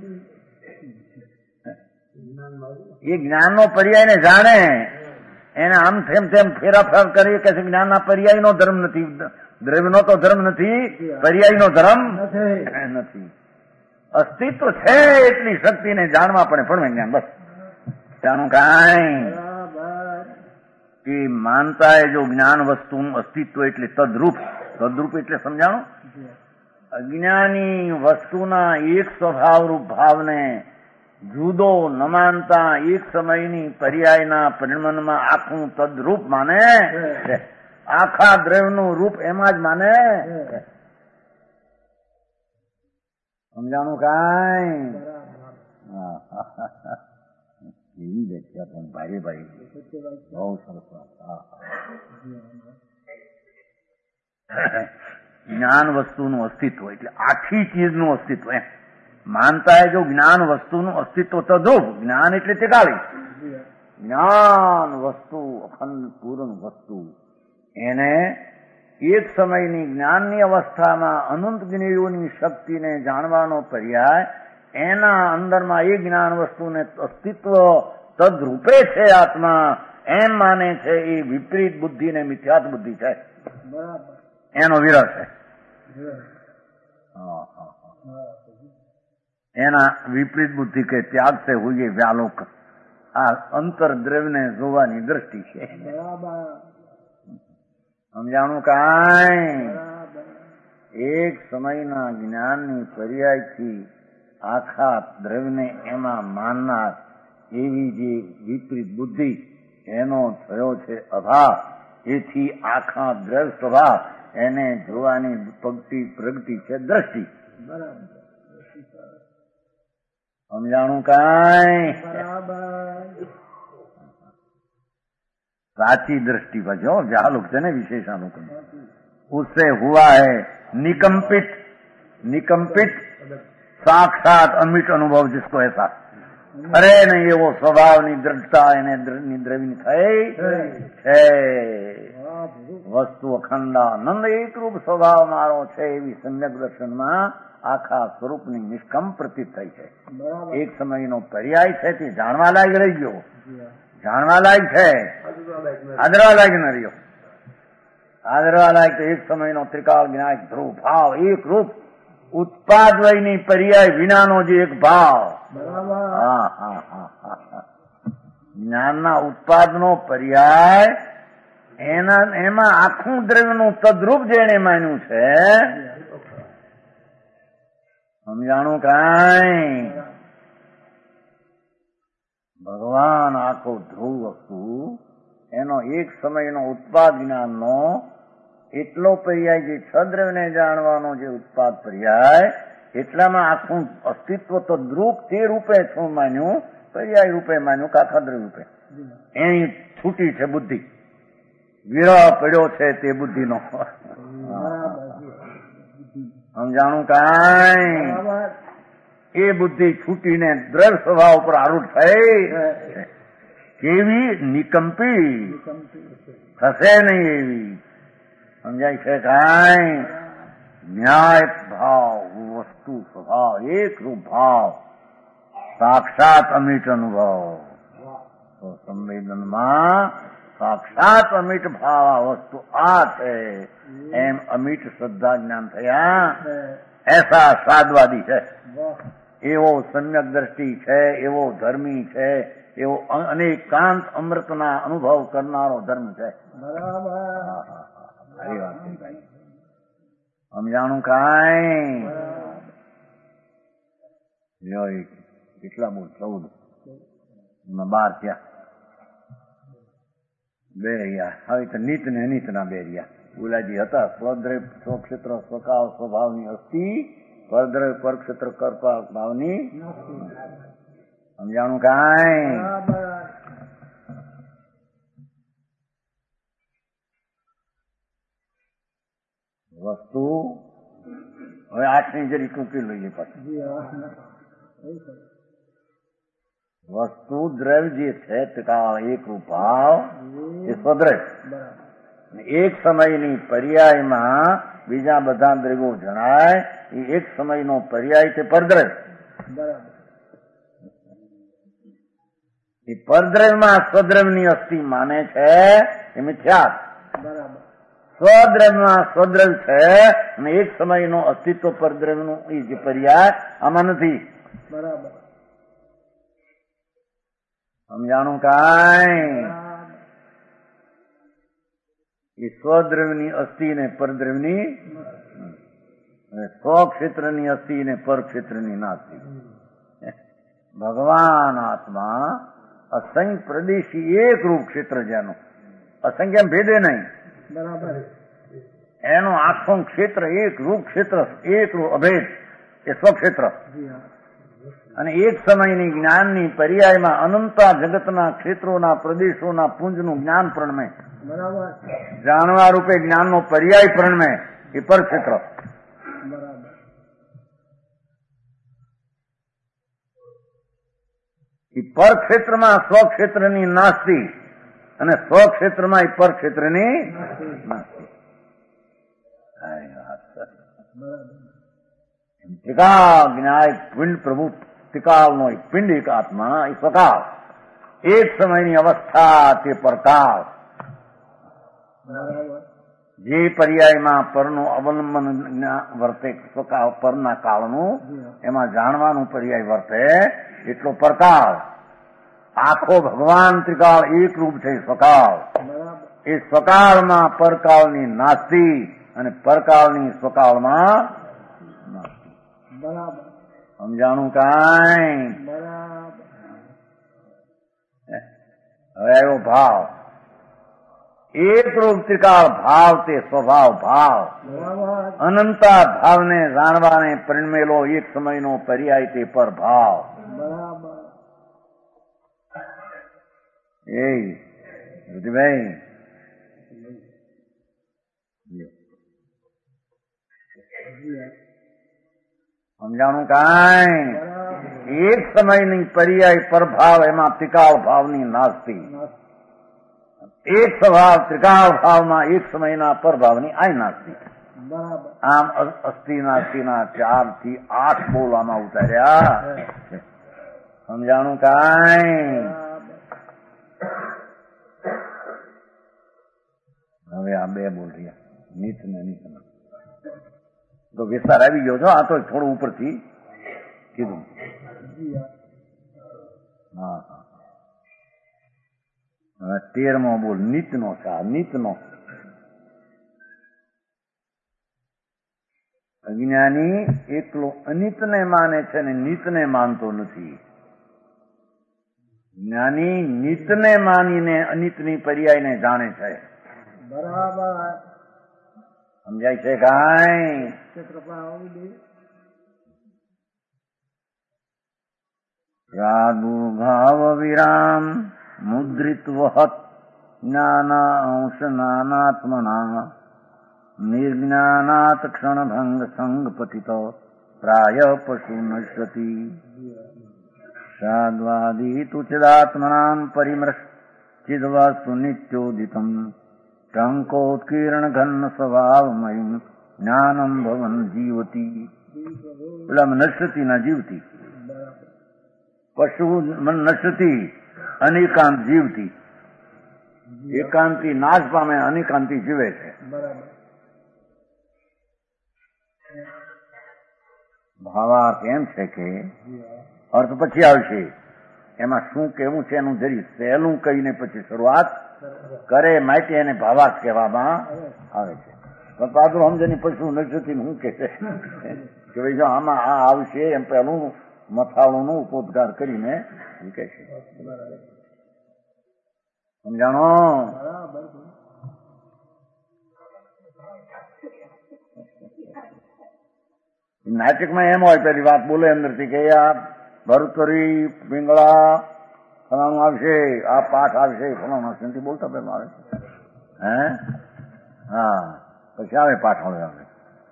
એ જ્ઞાનનો પર્યાયને જાણે, એને આમ તેમ તેમ ફેરાફેર કરી કે જ્ઞાનના પર્યાયનો ધર્મ નથી, દ્રવ્યનો તો ધર્મ નથી, પર્યાયનો ધર્મ નથી. અસ્તિત્વ છે એટલી શક્તિને જાણવા પડે પણ જ્ઞાન. બસ જાણું કાંઈ? એ માનતા એ જો જ્ઞાન વસ્તુનું અસ્તિત્વ એટલે તદ્રૂપ, તદ્રૂપ એટલે સમજાણું? અજ્ઞાની વસ્તુના એક સ્વભાવરૂપ ભાવને જુદો ન માનતા એક સમયની પર્યાયના પરિણમનમાં આખું તદ્રૂપ માને છે. આખા દ્રવ્યનું રૂપ એમાં જ માને. સમજાણું કાંઈ? એવી વ્યાખ્યા પણ ભાઈ ભાઈ બહુ સરસ. જ્ઞાન વસ્તુનું અસ્તિત્વ એટલે આખી ચીજનું અસ્તિત્વ. એમ માનતા એ જો જ્ઞાન વસ્તુનું અસ્તિત્વ તદ્રૂપ, જ્ઞાન એટલે તે કાળી જ્ઞાન વસ્તુ, અખંડ પૂર્ણ વસ્તુ, એને એક સમયની જ્ઞાનની અવસ્થામાં અનંત જ્ઞેયોની શક્તિને જાણવાનો પર્યાય, એના અંદરમાં એ જ્ઞાન વસ્તુને અસ્તિત્વ તદ્રૂપે છે આત્મા એમ માને છે. એ વિપરીત બુદ્ધિ ને મિથ્યાત બુદ્ધિ છે, એનો વિરહ છે. એના વિપરીત બુદ્ધિ કે ત્યાગ से हुए व्यालोक, આ અંતર દ્રવ્યને જોવાની દ્રષ્ટિ છે. સમજાણું કાંઈ? એક સમયના જ્ઞાનની પર્યાયથી આખા દ્રવ્યને એમાં માનનાર એવી જે વિપરીત બુદ્ધિ, એનો થયો છે અભાવ. એથી આખા દ્રવ્ય સ્વભાવ એને જોવાની પ્રગતિ છે દ્રષ્ટિ. સમજાણું કાંઈ? साची दृष्टि पर जो व्यालोक से न विशेषालोक उससे हुआ है निकंपित, निकंपित साक्षात अमिट अनुभव जिसको ऐसा अरे नहीं ये वो स्वभावની દ્રઢતા એને દ્રવ્યની થઈ છે. વસ્તુ અખંડાનંદ એકરૂપ સ્વભાવ મારો છે એવી સમ્યક દર્શનમાં આખા સ્વરૂપની નિષ્કમ પ્રતીત થઈ છે. એક સમયનો પર્યાય છે તે જાણવા લાયક રહી ગયો, જાણવા લાયક છે, આદરવા લાયક ન રહ્યો. આદરવા લાયક તો એક સમયનો ત્રિકાળ જ્ઞાન ધ્રુવ ભાવ એક રૂપ ઉત્પાદ વયની પર્યાય વિનાનો જે એક ભાવ. જ્ઞાનના ઉત્પાદનો પર્યાય એમાં આખું દ્રવ્યનું તદ્રૂપ જેને માન્યું છે. સમજાણું કાંઈ? ભગવાન આખો ધ્રુવ વસ્તુ એનો એક સમયનો ઉત્પાદ જ્ઞાનનો એટલો પર્યાય જે છદ્રવ્યને જાણવાનો જે ઉત્પાદ પર્યાય, એટલામાં આખું અસ્તિત્વ તો દ્રુપ તે રૂપે શું માન્યું? પર્યાય રૂપે માન્યું, આખા દ્રવ્ય રૂપે. એની છૂટી છે બુદ્ધિ, વિરહ પડ્યો છે તે બુદ્ધિનો. સમજાણું કાંઈ? એ બુદ્ધિ છૂટીને દ્રવ્ય સ્વભાવ ઉપર આરૂઢ થઈ. કેવી? નિકંપી, થશે નહીં એવી. સમજાય છે કાંઈ? ન્યાય ભાવ, વસ્તુ સ્વભાવ, એક રૂપ ભાવ, સાક્ષાત અમિટ અનુભવ. તો સંવેદનમાં સાક્ષાત અમિટ ભાવ આ વસ્તુ આ છે એમ અમિટ શ્રદ્ધા જ્ઞાન થયા. એસા સાદવાદી છે, એવો સમ્યક દ્રષ્ટિ છે, એવો ધર્મી છે, એવો અનેકાંત અમૃતના અનુભવ કરનારો ધર્મ છે. સમજાણું કાંઈ? કેટલા બોલ? 14 થયા. 2 રહ્યા. હવે તો નીત ને અનિતના 2 રહ્યા. ગુલાજી હતા. સ્વદ્રવ્ય સ્વક્ષેત્ર સ્વકાવ સ્વભાવની અસ્થિ, પરદ્રવ્ય પરક્ષેત્ર કરપા ભાવની. સમજાણું કાંઈ? વસ્તુ હવે 8ની જરી ટૂંકી લઈએ પછી. વસ્તુ દ્રવ્ય જે છે એક રૂપ ભાવ એ સ્વદ્રવ્ય. એક સમયની પર્યાયમાં બીજા બધા દ્રવ્યો જણાય એ એક સમયનો પર્યાય તે પરદ્રવ્ય. એ પરદ્રવ્યમાં સ્વદ્રવ્યની અસ્થિ માને છે એ મિથ્યા. સ્વદ્રવ્યમાં સ્વદ્રવ્ય છે અને એક સમયનો અસ્તિત્વ પરદ્રવ્યનું એ જે પર્યાય આમાં નથી. સમજાણું કાંઈ? એ સ્વદ્રવ્યની અસ્થિ ને પરદ્રવ્યની, સ્વક્ષેત્રની અસ્થિ ને પરક્ષેત્રની નાસ્તિ. ભગવાન આત્મા અસંખ્ય પ્રદેશી એક રૂપ ક્ષેત્ર જેનું અસંખ્ય ભેદે નહીં. એનું આખું ક્ષેત્ર એક રૂપ ક્ષેત્ર, એક રૂપ અભેદ એ સ્વક્ષેત્ર. અને એક સમયની જ્ઞાનની પર્યાયમાં અનંતા જગતના ક્ષેત્રોના પ્રદેશોના પુંજનું જ્ઞાન પ્રણમે. જાણવા રૂપે જ્ઞાનનો પર્યાય પ્રણમે એ પરક્ષેત્ર. એ પરક્ષેત્રમાં સ્વક્ષેત્રની નાસ્તિ અને સ્વક્ષેત્રમાં એ પરક્ષેત્રની નાસ્તિ. ત્રિકાળ જ્ઞાય પિંડ પ્રભુ ત્રિકાળનો પિંડિક આત્મા એ સ્વકાળ. એક સમયની અવસ્થા તે પરકાળ. જે પર્યાયમાં પરનું અવલંબન વર્તે સ્વકાળ પરના કાળનું, એમાં જાણવાનું પર્યાય વર્તે એટલો પરકાળ. આખો ભગવાન ત્રિકાળ એક રૂપ છે સ્વકાળ. એ સ્વકાળમાં પરકાળની નાસ્તિ અને પરકાળની સ્વકાળમાં નાસ્તિ. સમજાણું કાંઈ? હવે આવ્યો ભાવ. એક રૂપ ત્રિકાળ ભાવ તે સ્વભાવ ભાવ. અનંતા ભાવને જાણવાને પરિણમેલો એક સમયનો પર્યાય તે પર ભાવ. એ ઋતિભાઈ સમજાણું કાંઈ? એક સમયની પર્યાય પરભાવ એમાં ત્રિકાળ ભાવની નાસ્તિ. એક સ્વભાવ ત્રિકાળ ભાવમાં એક સમયના પરભાવની આય નાસ્તિ. આમ અસ્થિ નાસ્તિના 4 થી 8 બોલવામાં ઉતાર્યા. સમજાણું કાંઈ? હવે આ 2 બોલ રહ્યા નીત ને નીત. તો વિસ્તાર આવી ગયો છો. આ તો થોડું ઉપરથી કીધું. હા હા. હવે 13મો બોલ નીતનો છે. આ નીતનો અજ્ઞાની એકલો અનિતને માને છે ને નીતને માનતો નથી. જ્ઞાની નીતને માનીને અનિતની પર્યાયને જાણે છે. બરાબર સમજાય છે કાંઈ? પ્રાદુર્ભાવ વિરામ મુદ્રિતવહત જ્ઞાનાંશ નાનાત્મના નિર્જ્ઞાનાત ક્ષણભંગ સંગ પતિતો પ્રાય પશુ નશ્યતિ. સાદ્વાદી તુચિદાત્મનાં પરિમૃશ ચિદવાસ્તુ નિત્યોદિતમ ટંકોત્કીર્ણ ઘન સ્વભાવમયમ જ્ઞાનમ ભવન જીવતી. પેલા નશ્યતિ ના જીવતી. પશુ નશતી અનિકાંત જીવતી. એકાંતી નાશ પામે, અનિકાંતી જીવે છે. ભાવાર્થ એમ છે કે અર્થ પછી આવશે, એમાં શું કેવું છે એનું જરી સહેલું કહીને પછી શરૂઆત કરે, માટે એને ભાવાર્થ કહેવામાં આવે છે. પાછું સમજે પશુ નશતી શું કે છે કે ભાઈ જો આમાં આ આવશે એમ પહેલું મથાળુંનો ઉપોદ્ગાર કરીને કે છે. સમજાણો? નાટકમાં એમ હોય, પેલી વાત બોલે અંદરથી કે આ ભરતરી પિંગળા ફલાણું આવશે, આ પાઠ આવશે, ફલાણું આવશે, નથી બોલતા પેલા આવે હે. હા, પછી આવે પાઠ આવે.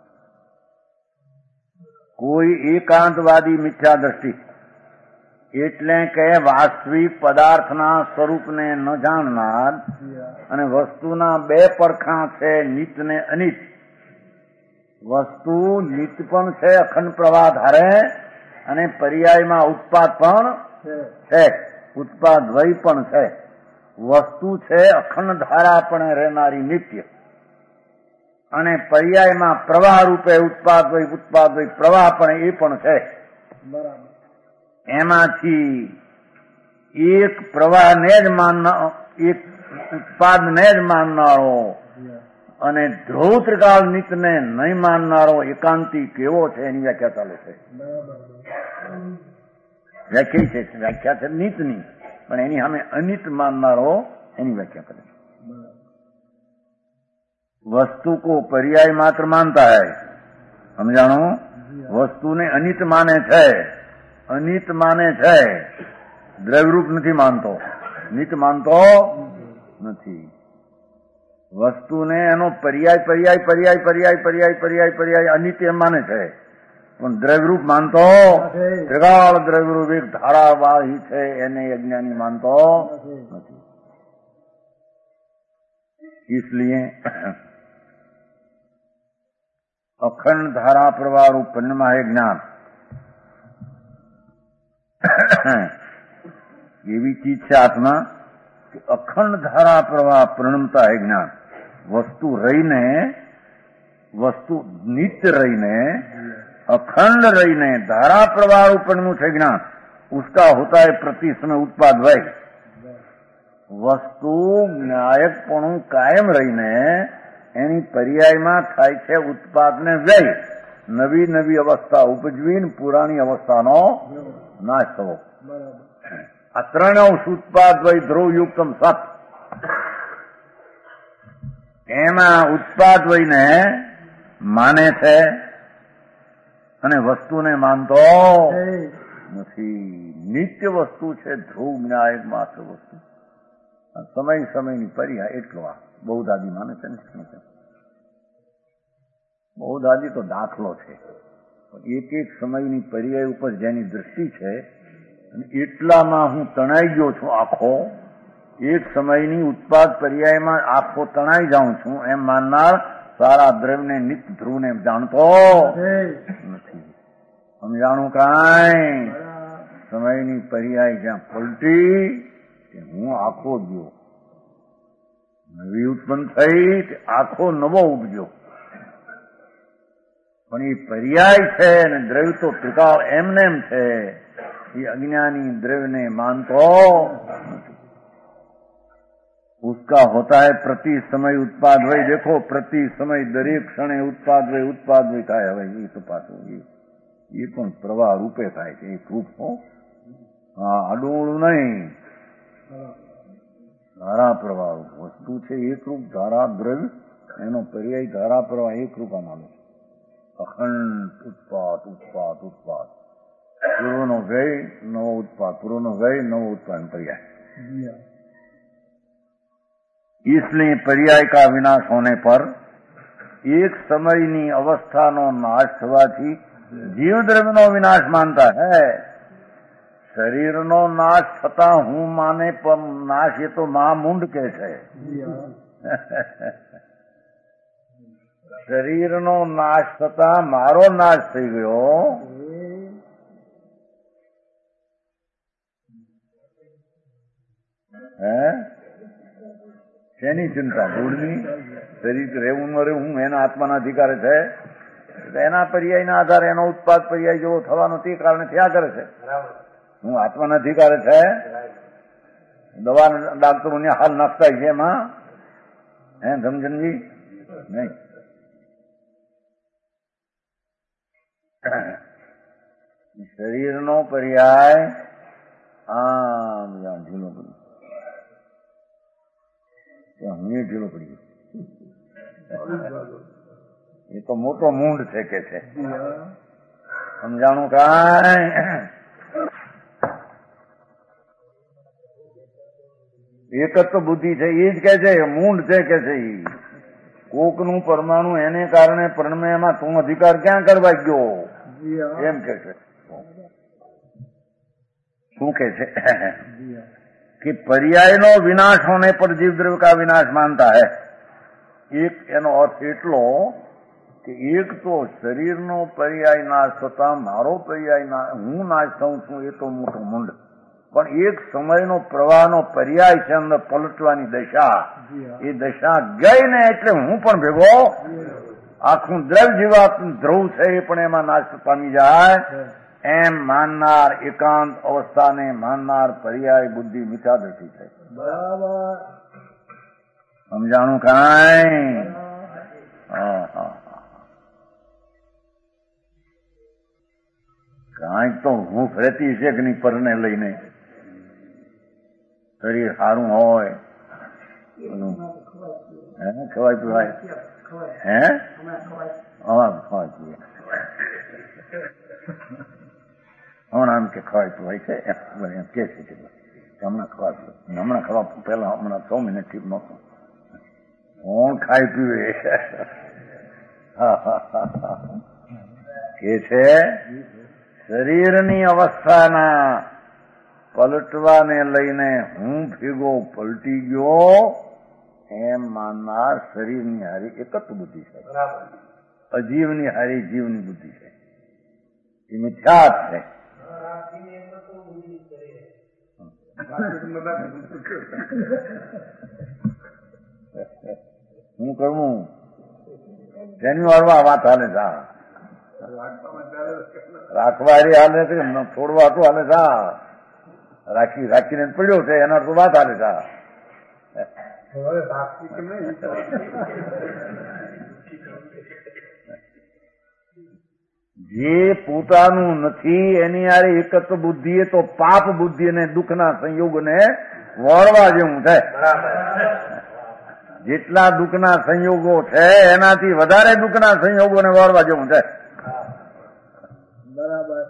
કોઈ એકાંતવાદી મિથ્યા દ્રષ્ટિ એટલે કે વાસ્તવિક પદાર્થના સ્વરૂપને ન જાણનાર અને વસ્તુના બે પડખાં છે, નિત ને અનિત. વસ્તુ નિત પણ છે, અખંડ પ્રવાહ ધારે, અને પર્યાયમાં ઉત્પાદ પણ છે, ઉત્પાદ વય પણ છે. વસ્તુ છે અખંડ ધારા પણ રહેનારી નિત્ય, અને પર્યાયમાં પ્રવાહ રૂપે ઉત્પાદ વય પ્રવાહ પણ એ પણ છે. એમાંથી એક પ્રવાહને જ માનનારો, એક ઉત્પાદને જ માનનારો અને ધ્રુવ ત્રિકાળ નિતને નહીં માનનારો એકાંતી કેવો છે એની વ્યાખ્યા ચાલે છે. વ્યાખ્યા છે નિતની, પણ એની સામે અનિત માનનારો એની વ્યાખ્યા કરે છે. वस्तु को पर्याय मात्र मानता है, समझाणो? वस्तु ने अनित माने छे, अनित माने छे, द्रव्यरूप नहीं मानतो, नित मानतो नहीं. वस्तु ने एनो पर्याय पर्याय पर्याय पर्याय पर्याय पर्याय पर्याय अनित एम माने छे, पण द्रव्यरूप मानतो त्रिकाल द्रव्यरूप एक धारावाही छे एने अज्ञानी मानतो नहीं. इसलिए अखंड धारा प्रवाह रूप परिणमा है ज्ञान. एवी चीज है आत्मा कि अखंड धारा प्रवाह परिणमता है ज्ञान. वस्तु रहीने, वस्तु नित्य रहीने, अखंड रहीने धारा प्रवाह रूप परिणमु है ज्ञान. उसका होता है प्रति समय उत्पाद वय. वस्तु न्यायकपणु कायम रहीने એની પર્યાયમાં થાય છે ઉત્પાદને વ્યય. નવી નવી અવસ્થા ઉપજવીને પુરાણી અવસ્થાનો નાશ થવો. આ ત્રણ અંશ ઉત્પાદ વય ધ્રુવ યુક્તમ સત. એમાં ઉત્પાદ વયને માને છે અને વસ્તુને માનતો નથી. નિત્ય વસ્તુ છે, ધ્રુવ ન્યાય માત્ર વસ્તુ. સમય સમયની પર્યાય એટલો આ બહુદાદી માને છે ને. બહુદાદી તો દાખલો છે, એક એક સમયની પર્યાય ઉપર જેની દ્રષ્ટિ છે, અને એટલામાં હું તણાઈ ગયો છું આખો, એક સમયની ઉત્પાદ પર્યાયમાં આખો તણાઈ જાઉં છું એમ માનનાર સારા દ્રવ્યને નિત ધ્રુવને જાણતો નથી. સમજાણું કાંઈ? સમયની પર્યાય જ્યાં પલટી હું આખો ગયો, નવી ઉત્પન્ન થઈ, આખો નવો ઉપજ્યો. પણ એ પર્યાય છે અને દ્રવ્ય તો ત્રિકાળ એમને એમ છે. એ અજ્ઞાની દ્રવ્યને માનતો નથી. उसका होता है प्रति समय उत्पाद वही. देखो प्रति समय दरेक क्षणे उत्पाद वही થાય. હવે એ તો પાછું એ પણ પ્રવાહ રૂપે થાય છે, એક રૂપ હો. હા, આડું નહીં, ધારા પ્રવાહ વસ્તુ છે એક રૂપ. ધારા દ્રવ્ય એનો પર્યાય ધારા પ્રવાહ એક રૂપા માનો છે. અખંડ ઉત્પાદ ઉત્પાદ ઉત્પાદ. પૂર્વનો વ્યય નવો ઉત્પાદ, પૂર્વનો વ્યય નવો उत्पाद पर्याय. इसलिए पर्याय का विनाश होने पर एक समयनी अवस्थानो नाश थवाथी जीव द्रव्यनो विनाश मानता है. शरीरनो नाश थता हूं माने पर नाश ये तो महामूंड के छे. शरीरनो नाश थता मारो नाश थई गयो હે શેની ચિંતા? ધૂળની. શરીર રહેવું ન રહેવું એના આત્માના અધિકારે છે. એના પર્યાયના આધારે એનો ઉત્પાદ પર્યાય જેવો થવાનો તે કારણે થયા કરે છે. હું આત્માના અધિકારે છે. દવા ડાક્ટરોને હાલ નાખતા છે એમાં, હે સમજણજી? નહીં. શરીરનો પર્યાય આમ ઢીલો પડી, હું ઢીલો પડી ગયો. એ તો મોટો મૂંડ છે કે છે. સમજાણું કાંઈ? એક જ તો બુદ્ધિ છે, એ જ કે છે મૂંડ છે કે છે. કોકનું પરમાણુ એને કારણે પરમે એમાં તું અધિકાર ક્યાં કરવા ગયો એમ કે છે. શું કે છે कि पर्याय नो विनाश होने पर जीव द्रव्य का विनाश मानता है. एक एनो अर्थ એટલો કે એક તો શરીરનો પર્યાય નાશ થતા મારો પર્યાય હું નાશ થઉં છું એ તો મોટો મૂંડ, પણ એક સમયનો પ્રવાહનો પર્યાય છે અંદર પલટવાની દશા, એ દશા ગઈ ને એટલે હું પણ ભેગો આખું દ્રવ્ય જીવાત્મ ધ્રુવ છે એ પણ એમાં નાશ પામી જાય એમ માનનાર એકાંત અવસ્થાને માનનાર પર્યાય બુદ્ધિ મિથ્યાદૃષ્ટિ છે. બરાબર સમજાણું કાંઈ? કાંઈક તો હૂંફ રહેતી છે કે નહીં પરને લઈને. શરીર સારું હોય ખવાય પીવાય, હે ખવાય પીવાય હમણાં આમ કે ખવાય પીવાય છે કે છે હમણાં ખવા પેલા હમણાં 6 મિનિટ નહોતું. કોણ ખાય પીવે કે છે? શરીરની અવસ્થાના પલટવાને લઈને હું ભેગો પલટી ગયો એમ માનનાર શરીરની હારી એક જ બુદ્ધિ છે. અજીવની હારી જીવની બુદ્ધિ છે. એ મિથ્યા છે. હું કરવું તેની વાળવા વાત હાલે જા રાખવા હાલે છે, છોડવા તો હાલે જા રાખીને પડ્યો છે એના તો વાત હાલે જા. જે પોતાનું નથી એની યારે એકત્ર બુદ્ધિ એ તો પાપ બુદ્ધિ અને દુઃખના સંયોગને વળવા જેવું છે. જેટલા દુઃખના સંયોગો છે એનાથી વધારે દુઃખના સંયોગોને વળવા જેવું છે. બરાબર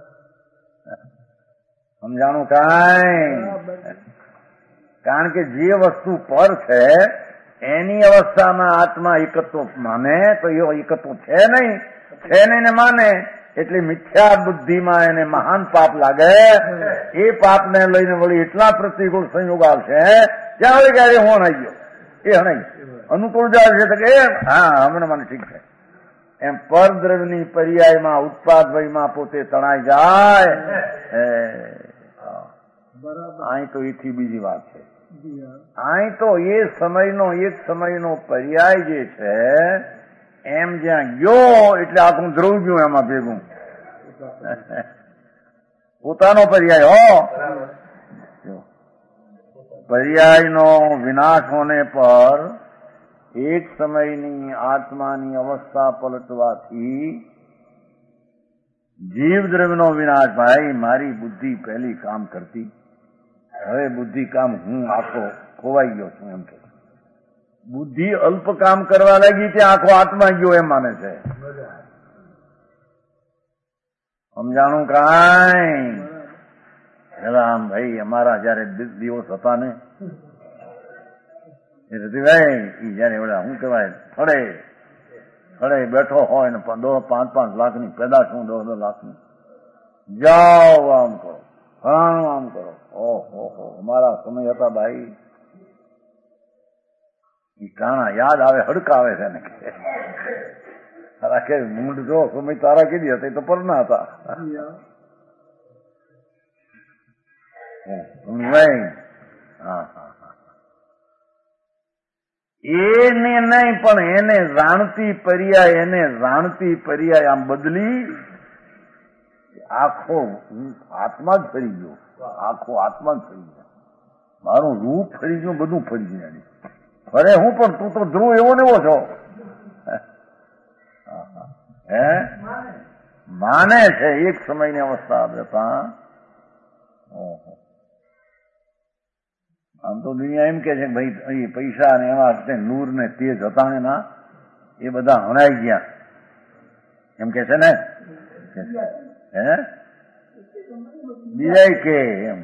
સમજાણું કાંઈ? કારણ કે જે વસ્તુ પર છે એની અવસ્થામાં આત્મા એકત્વ માને તો એ એકત્વ છે નહીં, છે નહીં ને માને એટલે મિથ્યા બુદ્ધિમાં એને મહાન પાપ લાગે. એ પાપને લઈને વળી એટલા પ્રતિકૂળ સંયોગ આવશે ત્યાં વળી ક્યારે હું હણાઈ ગયો એ હણાઈ અનુકૂળ જાય છે કે હા હમણાં મને ઠીક છે એમ પરદ્રવ્યની પર્યાયમાં ઉત્પાદ વયમાં પોતે તણાઈ જાય. અહીં તો એથી બીજી વાત છે. અહીં તો એ સમયનો એક સમયનો પર્યાય જે છે એમ જ્યાં ગયો એટલે આખું ધ્રુવ ગયું એમાં ભેગું પોતાનો પર્યાય હો. પર્યાયનો વિનાશ હોને પર એક સમયની આત્માની અવસ્થા પલટવાથી જીવ દ્રવ્યનો વિનાશ. ભાઈ મારી બુદ્ધિ પહેલી કામ કરતી, હવે બુદ્ધિ કામ હું આખો ખોવાઈ ગયો છું એમ કે બુદ્ધિ અલ્પ કામ કરવા લાગી ત્યાં આખો આત્મા ગયો એમ માને છે. સમજાણું કાંઈ? રામ ભાઈ અમારા જયારે દિવસ હતા ને એ રતિભાઈ એ જયારે ઓલા શું કહેવાય થડે બેઠો હોય ને 5-5 લાખની પેદાશ હું 10 લાખની જાઓ આમ કરો ઘણું આમ કરો. ઓહો અમારા સમય હતા ભાઈ એ કાણા યાદ આવે હડકાવે છે ને રાખે મૂંડ જો સમય તારા કીધી હતા એ તો પરના હતા. હા હા હા, એને નહીં પણ એને જાણતી પર્યાય આમ બદલી આખો આત્મા જ ફરી ગયો, આખો આત્મા જ ફરી ગયો. મારું રૂપ ફરી ગયું, બધું ફરી ગયું. ફરે હું પણ તું તો ધ્રુવ એવો ને એવો છો. હે માને છે એક સમયની અવસ્થા જતા. આમ તો દુનિયા એમ કે છે કે ભાઈ અહીં પૈસા ને એવા નૂર ને તેજ હતા ને ના, એ બધા હણાઈ ગયા એમ કે છે ને. હે બીજા કે એમ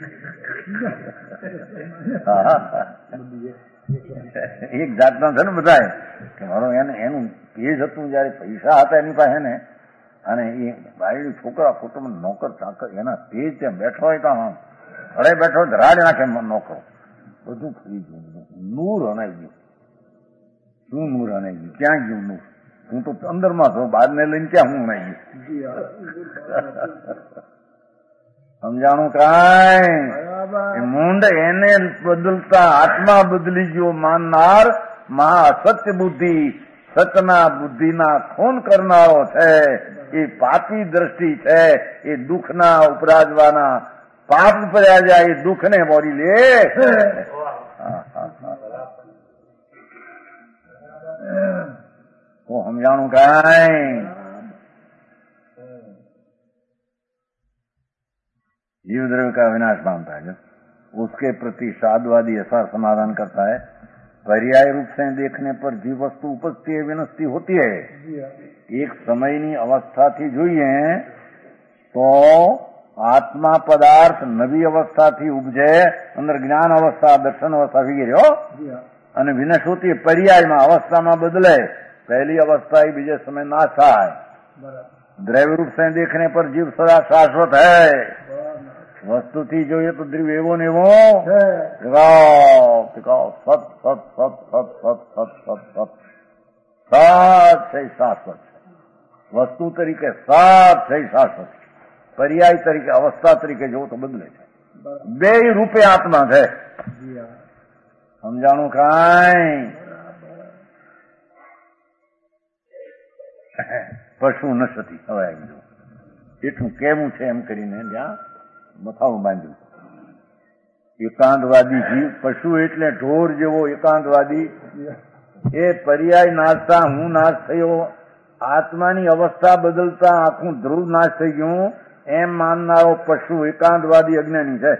એક જાતના છે ને બધા કે મારો એનું તેજ હતું જયારે પૈસા હતા એની પાસે ને, અને એ બાયડી છોકરા કુટુંબ નોકર ચાકર એના તેજ ત્યાં બેઠો હોય તો આમ ઘરે બેઠો ધરાડ નાખે નોકરો. બધું ફરી ગયું, બધું નૂર હણાઈ ગયું. શું નૂર હણાઈ ગયું? ક્યાં ગયું નૂર? હું તો અંદરમાં છું, બહાર ને લઈને ક્યાં હું હણાઈ ગયું? સમજાણું કાંઈ? મૂંડ એને બદલતા આત્મા બદલી ગયો માનનાર મહા અસત્ય બુદ્ધિ, સતના બુદ્ધિના ખૂન કરનારો છે. એ પાપી દ્રષ્ટિ છે. એ દુઃખના ઉપરાજવાના પાપ ઉપર્યા જાય, એ દુઃખને બોરી લે. તો સમજાણું કાંઈ? जीव द्रव्य का विनाश मानता है, उसके प्रति साधवादी ऐसा समाधान करता है पर्याय रूप से देखने पर जीव वस्तु उपजती है, विनष्टि होती है. एक समयनी अवस्थाથી જોઈએ તો આત્મા પદાર્થ નવી અવસ્થાથી ઉપજે, અંદર જ્ઞાન અવસ્થા, દર્શન અવસ્થા વગેરે, અને વિનાશ હોતી પર્યાયમાં અવસ્થામાં બદલે. પહેલી અवस्था ही बीजे समय नाश થાય. द्रव्य रूप से देखने पर जीव सदा शाश्वत है. વસ્તુથી જોઈએ તો દ્રવ્ય એવો ને એવો સત છે, શાશ્વત છે. વસ્તુ તરીકે સત છે, શાશ્વત. પર્યાય તરીકે અવસ્થા તરીકે જોવો તો બદલે છે. બે રૂપે આત્મા છે. સમજાણું કાંઈ? પશુ નશતી. હવે આવી ગયું એટલું કેવું છે એમ કરીને ત્યાં મથાળું બાંધ્યું. એકાંતવાદી જીવ, પશુ એટલે ઢોર જેવો એકાંતવાદી, એ પર્યાય નાશતા હું નાશ થયો, આત્માની અવસ્થા બદલતા આખું ધ્રુવ નાશ થઈ ગયું એમ માનનારો પશુ એકાંતવાદી અજ્ઞાની છે.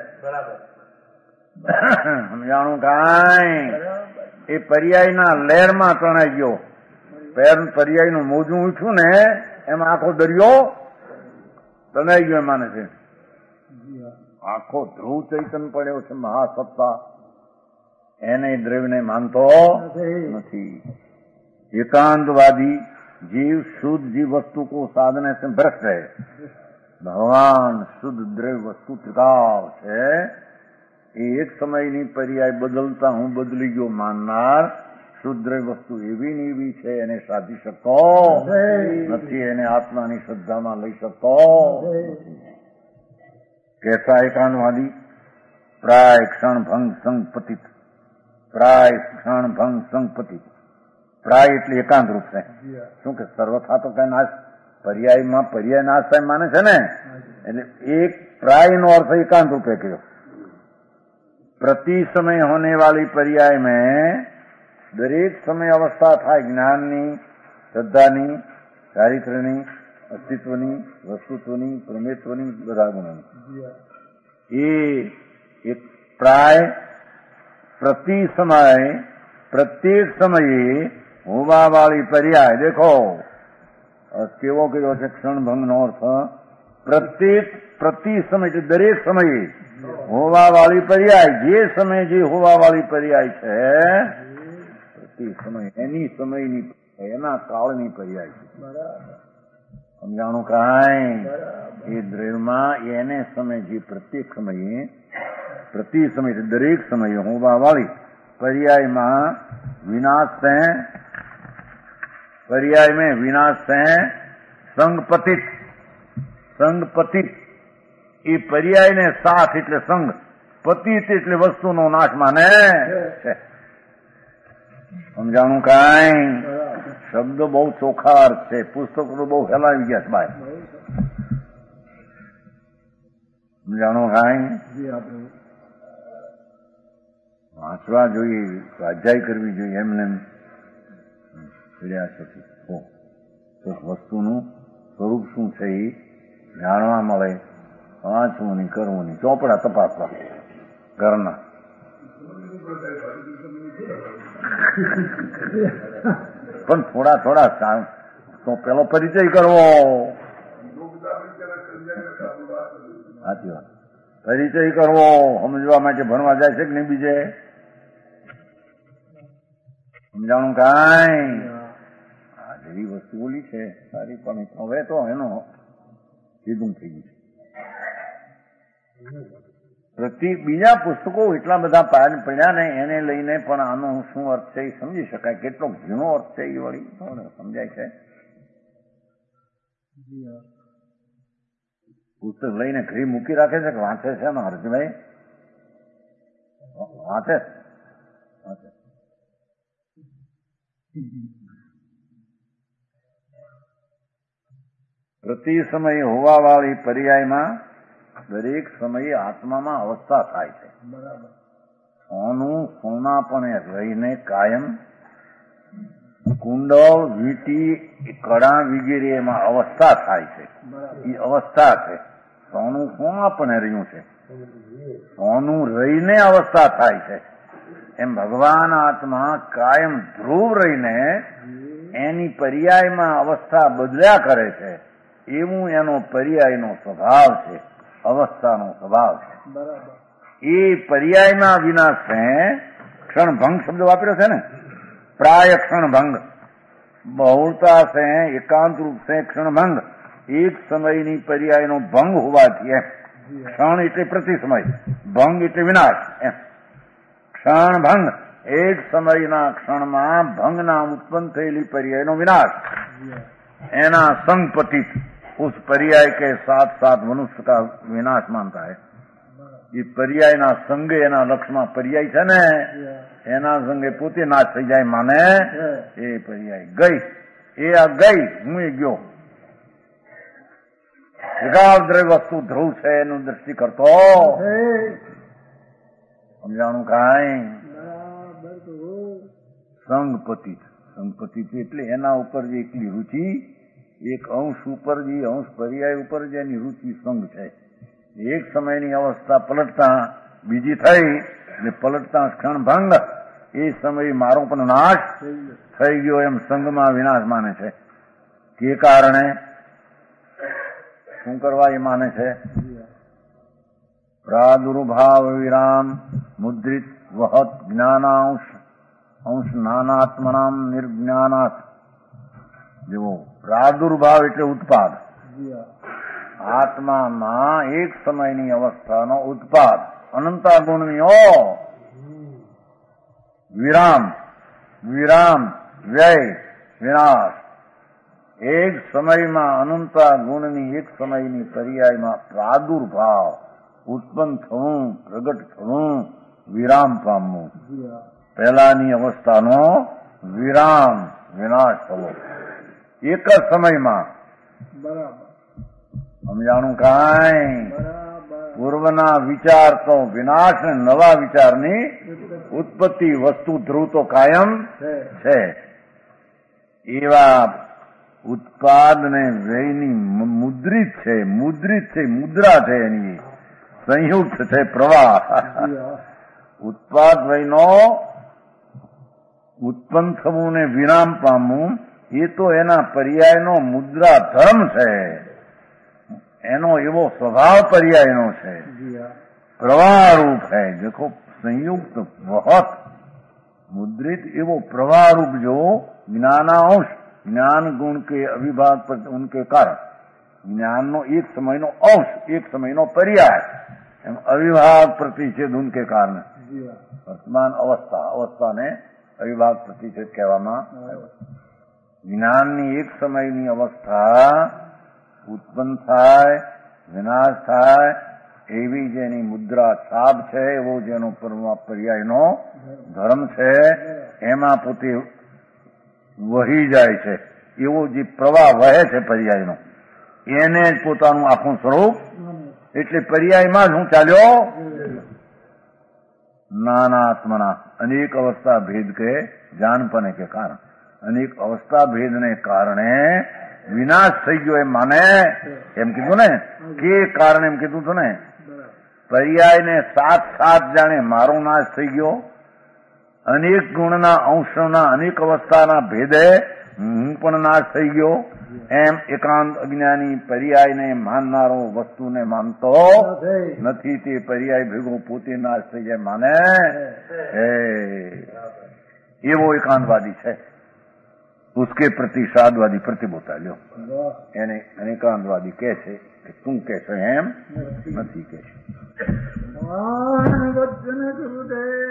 સમજાણું કાંઈ? એ પર્યાયના લહેરમાં તણાઈ ગયો. પર્યાયનું મોજું ઉઠ્યું ને એમાં આખો દરિયો તણાઈ ગયો માને છે. આખો ધ્રુવ ચૈતન પડ્યો છે, મહાસત્તા. એને દ્રવ્યને માનતો નથી. एकांतवादी जीव शुद्ध जीव वस्तु को साधने से भ्रष्ट है. भगवान शुद्ध द्रव्य वस्तु टिकाव છે. એ એક સમયની પર્યાય બદલતા હું બદલી ગયો માનનાર શુદ્ધ દ્રવ્ય વસ્તુ એવી ને એવી છે, એને સાધી શકતો નથી, એને આત્માની શ્રદ્ધામાં લઈ શકતો નથી. कैसा एकांतवादी? प्राय क्षण भंग संग पतित. प्राय क्षण भंग संग पतित. प्राय એટલે એકાંત રૂપ છે. શું કે સર્વથા તો કઈ નાશ, પર્યાયમાં પર્યાય નાશ થાય માને છે ને, એટલે એક प्राय નો अर्थ एकांत रूपे કર્યો. प्रति समय होने वाली पर्याय में दरेक समय अवस्था થાય જ્ઞાનની, શ્રદ્ધાની, ચારિત્ર્યની, अस्तित्वની, वस्तुत्वની, प्रमेत्वની, બધા ગુણોની. એ એક પ્રાય પ્રતિ સમય, પ્રત્યેક સમયે હોવા વાળી પર્યાય. દેખો કેવો કયો છે ક્ષણભંગનો અર્થ. પ્રતિ સમય એટલે દરેક સમયે હોવા વાળી પર્યાય. જે સમય જે હોવા વાળી પર્યાય છે, પ્રતિ સમય એની સમયની, એના કાળની પર્યાય છે. સમજાણું કાંઈ? એ દ્રવ્યમાં એને સમય જે પ્રત્યેક સમયે, પ્રતિ સમય દરેક સમયે હોવા વાળી પર્યાયમાં વિનાશ છે. पर्याय में विनाश है संग पतित. ये पर्याय ने साथ એટલે સંગ, પતિત એટલે વસ્તુનો નાશ માને છે. સમજાણું કાંઈ? શબ્દ બહુ ચોખ્ખા અર્થ છે. પુસ્તકો તો બહુ ફેલાવી ગયા છે ભાઈ. સમજાણું કાંઈ? વાંચવા જોઈએ, સ્વાધ્યાય કરવી જોઈએ. એમને પીડ્યા છે વસ્તુનું સ્વરૂપ શું છે એ જાણવા મળે. વાંચવું નહીં, કરવું નહીં, ચોપડા તપાસવા ઘરના. પણ થોડા થોડા તો પેલો પરિચય કરવો. સાચી વાત. પરિચય કરવો સમજવા માટે ભણવા જાય છે કે નહીં બીજે? સમજાણું કાંઈ? આ જેવી વસ્તુ બોલી છે સારી, પણ હવે તો એનો સીધું થઈ ગયું છે. બીજા પુસ્તકો એટલા બધા પડ્યા ને એને લઈને પણ આનો શું અર્થ છે એ સમજી શકાય. કેટલો ઝીણો અર્થ છે એ વળી સમજાય છે. પુસ્તક લઈને ઘરે મૂકી રાખે છે કે વાંચે છે ને હર્ષભાઈ? વાંચે વાંચે. પ્રતિ સમયે હોવાવાળી પર્યાયમાં દરેક સમયે આત્મામાં અવસ્થા થાય છે. સોનું સોનાપણે રહીને કાયમ કુંડળ, વીંટી, કડા વગેરે એમાં અવસ્થા થાય છે. એ અવસ્થા છે. સોનું સોનાપણે રહ્યું છે, સોનું રહીને અવસ્થા થાય છે. એમ ભગવાન આત્મા કાયમ ધ્રુવ રહીને એની પર્યાયમાં અવસ્થા બદલ્યા કરે છે. એવું એનો પર્યાયનો સ્વભાવ છે, અવસ્થાનો સ્વભાવ છે. એ પર્યાયમાં વિનાશ છે. ક્ષણભંગ શબ્દ વાપર્યો છે ને, પ્રાય ક્ષણભંગ. બહુળતા છે, એકાંત રૂપ છે ક્ષણભંગ. એક સમયની પર્યાયનો ભંગ હોવાથી એમ. ક્ષણ એટલે પ્રતિ સમય, ભંગ એટલે વિનાશ એમ. ક્ષણભંગ એક સમયના ક્ષણમાં ભંગના ઉત્પન્ન થયેલી પર્યાયનો વિનાશ. એના संग पतित उस पर्याय के साथ साथ मनुष्य का विनाश मानता है. ये पर्यायના સંગે એના લક્ષમાં પર્યાય છે ને, એના સંગે પોતે નાશ થઈ જાય માને એ પર્યાય ગઈ. એ આ ગઈ, હું એ ગયો. દ્રવ્ય વસ્તુ ધ્રુવ છે એનું દ્રષ્ટિ કરતો. સમજાણું કાંઈ? સંગપતિત. સંગપતિત એટલે એના ઉપર જે એકલી રુચિ, એક અંશ ઉપર જે અંશ પર્યાય ઉપર જે એની રુચિ સંગ છે. એક સમયની અવસ્થા પલટતા બીજી થઈ એટલે પલટતા ક્ષણભંગ. એ સમય મારો પણ નાશ થઈ ગયો એમ સંગમાં વિનાશ માને છે. કે કારણે શું કરવા એ માને છે? પ્રાદુર્ભાવ વિરામ મુદ્રિત વહત જ્ઞાનાંશ અંશ નાનાત્મનામ નિર્જ્ઞાનાત. જેવો પ્રાદુર્ભાવ એટલે ઉત્પાદ. આત્મામાં એક સમયની અવસ્થાનો ઉત્પાદ અનંતા ગુણનીઓ. વિરામ, વિરામ, વ્યય, વિનાશ. એક સમયમાં અનંતા ગુણની એક સમયની પર્યાયમાં પ્રાદુર્ભાવ ઉત્પન્ન થવું, પ્રગટ થવું, વિરામ પામવું. પહેલાની અવસ્થાનો વિરામ, વિનાશ થવો એક જ સમયમાં. સમજાણું કાંઈ? પૂર્વના વિચાર તો વિનાશ ને નવા વિચારની ઉત્પત્તિ. વસ્તુ ધ્રુવ તો કાયમ છે. એવા ઉત્પાદ ને વ્યયની મુદ્રિત છે, મુદ્રિત છે, મુદ્રા છે એની, સંયુક્ત છે પ્રવાહ. ઉત્પાદ વ્યયનો ઉત્પન્ન થવું ને વિરામ પામવું એ તો એના પર્યાયનો મુદ્રા ધર્મ છે. એનો એવો સ્વભાવ પર્યાયનો છે, પ્રવાહ રૂપ है. देखो संयुक्त बहुत मुद्रित एवो प्रवाह रूप जो ज्ञानांश, ज्ञान गुण के अविभाग पर उनके कारण ज्ञानનો એક સમયનો અંશ, એક સમયનો પર્યાય એમ અવિભાગ પ્રતિષેધ ઉનકે કારણે વર્તમાન અવસ્થા, અવસ્થાને અવિભાગ પ્રતિષેધ કહેવામાં આવ્યો. જ્ઞાનની એક સમયની અવસ્થા ઉત્પન્ન થાય, વિનાશ થાય, એવી જેની મુદ્રા છાપ છે, એવો જેનો પર્યાયનો ધર્મ છે, એમાં પોતે વહી જાય છે. એવો જે પ્રવાહ વહે છે પર્યાયનો, એને જ પોતાનું આખું સ્વરૂપ. એટલે પર્યાયમાં જ હું ચાલ્યો. નાનાત્મના અનેક અવસ્થા ભેદ કે જાનપને કે કારણ, અનેક અવસ્થા ભેદને કારણે વિનાશ થઈ ગયો એમ માને. એમ કીધું ને કે કારણ એમ કીધું હતું ને, પર્યાયને સાત સાત જાણે મારો નાશ થઈ ગયો. અનેક ગુણના અંશના અનેક અવસ્થાના ભેદે હું પણ નાશ થઈ ગયો. એમ એકાંત અજ્ઞાની પર્યાયને માનનારો વસ્તુને માનતો નથી. તે પર્યાય ભેગો પોતે નાશ થઈ જાય માને, એવો એકાંતવાદી છે. उसके प्रति साधवादी प्रतिबोता लो. એને અનેકાંતવાદી કહે છે કે તું કહે છે એમ નથી કહે છે.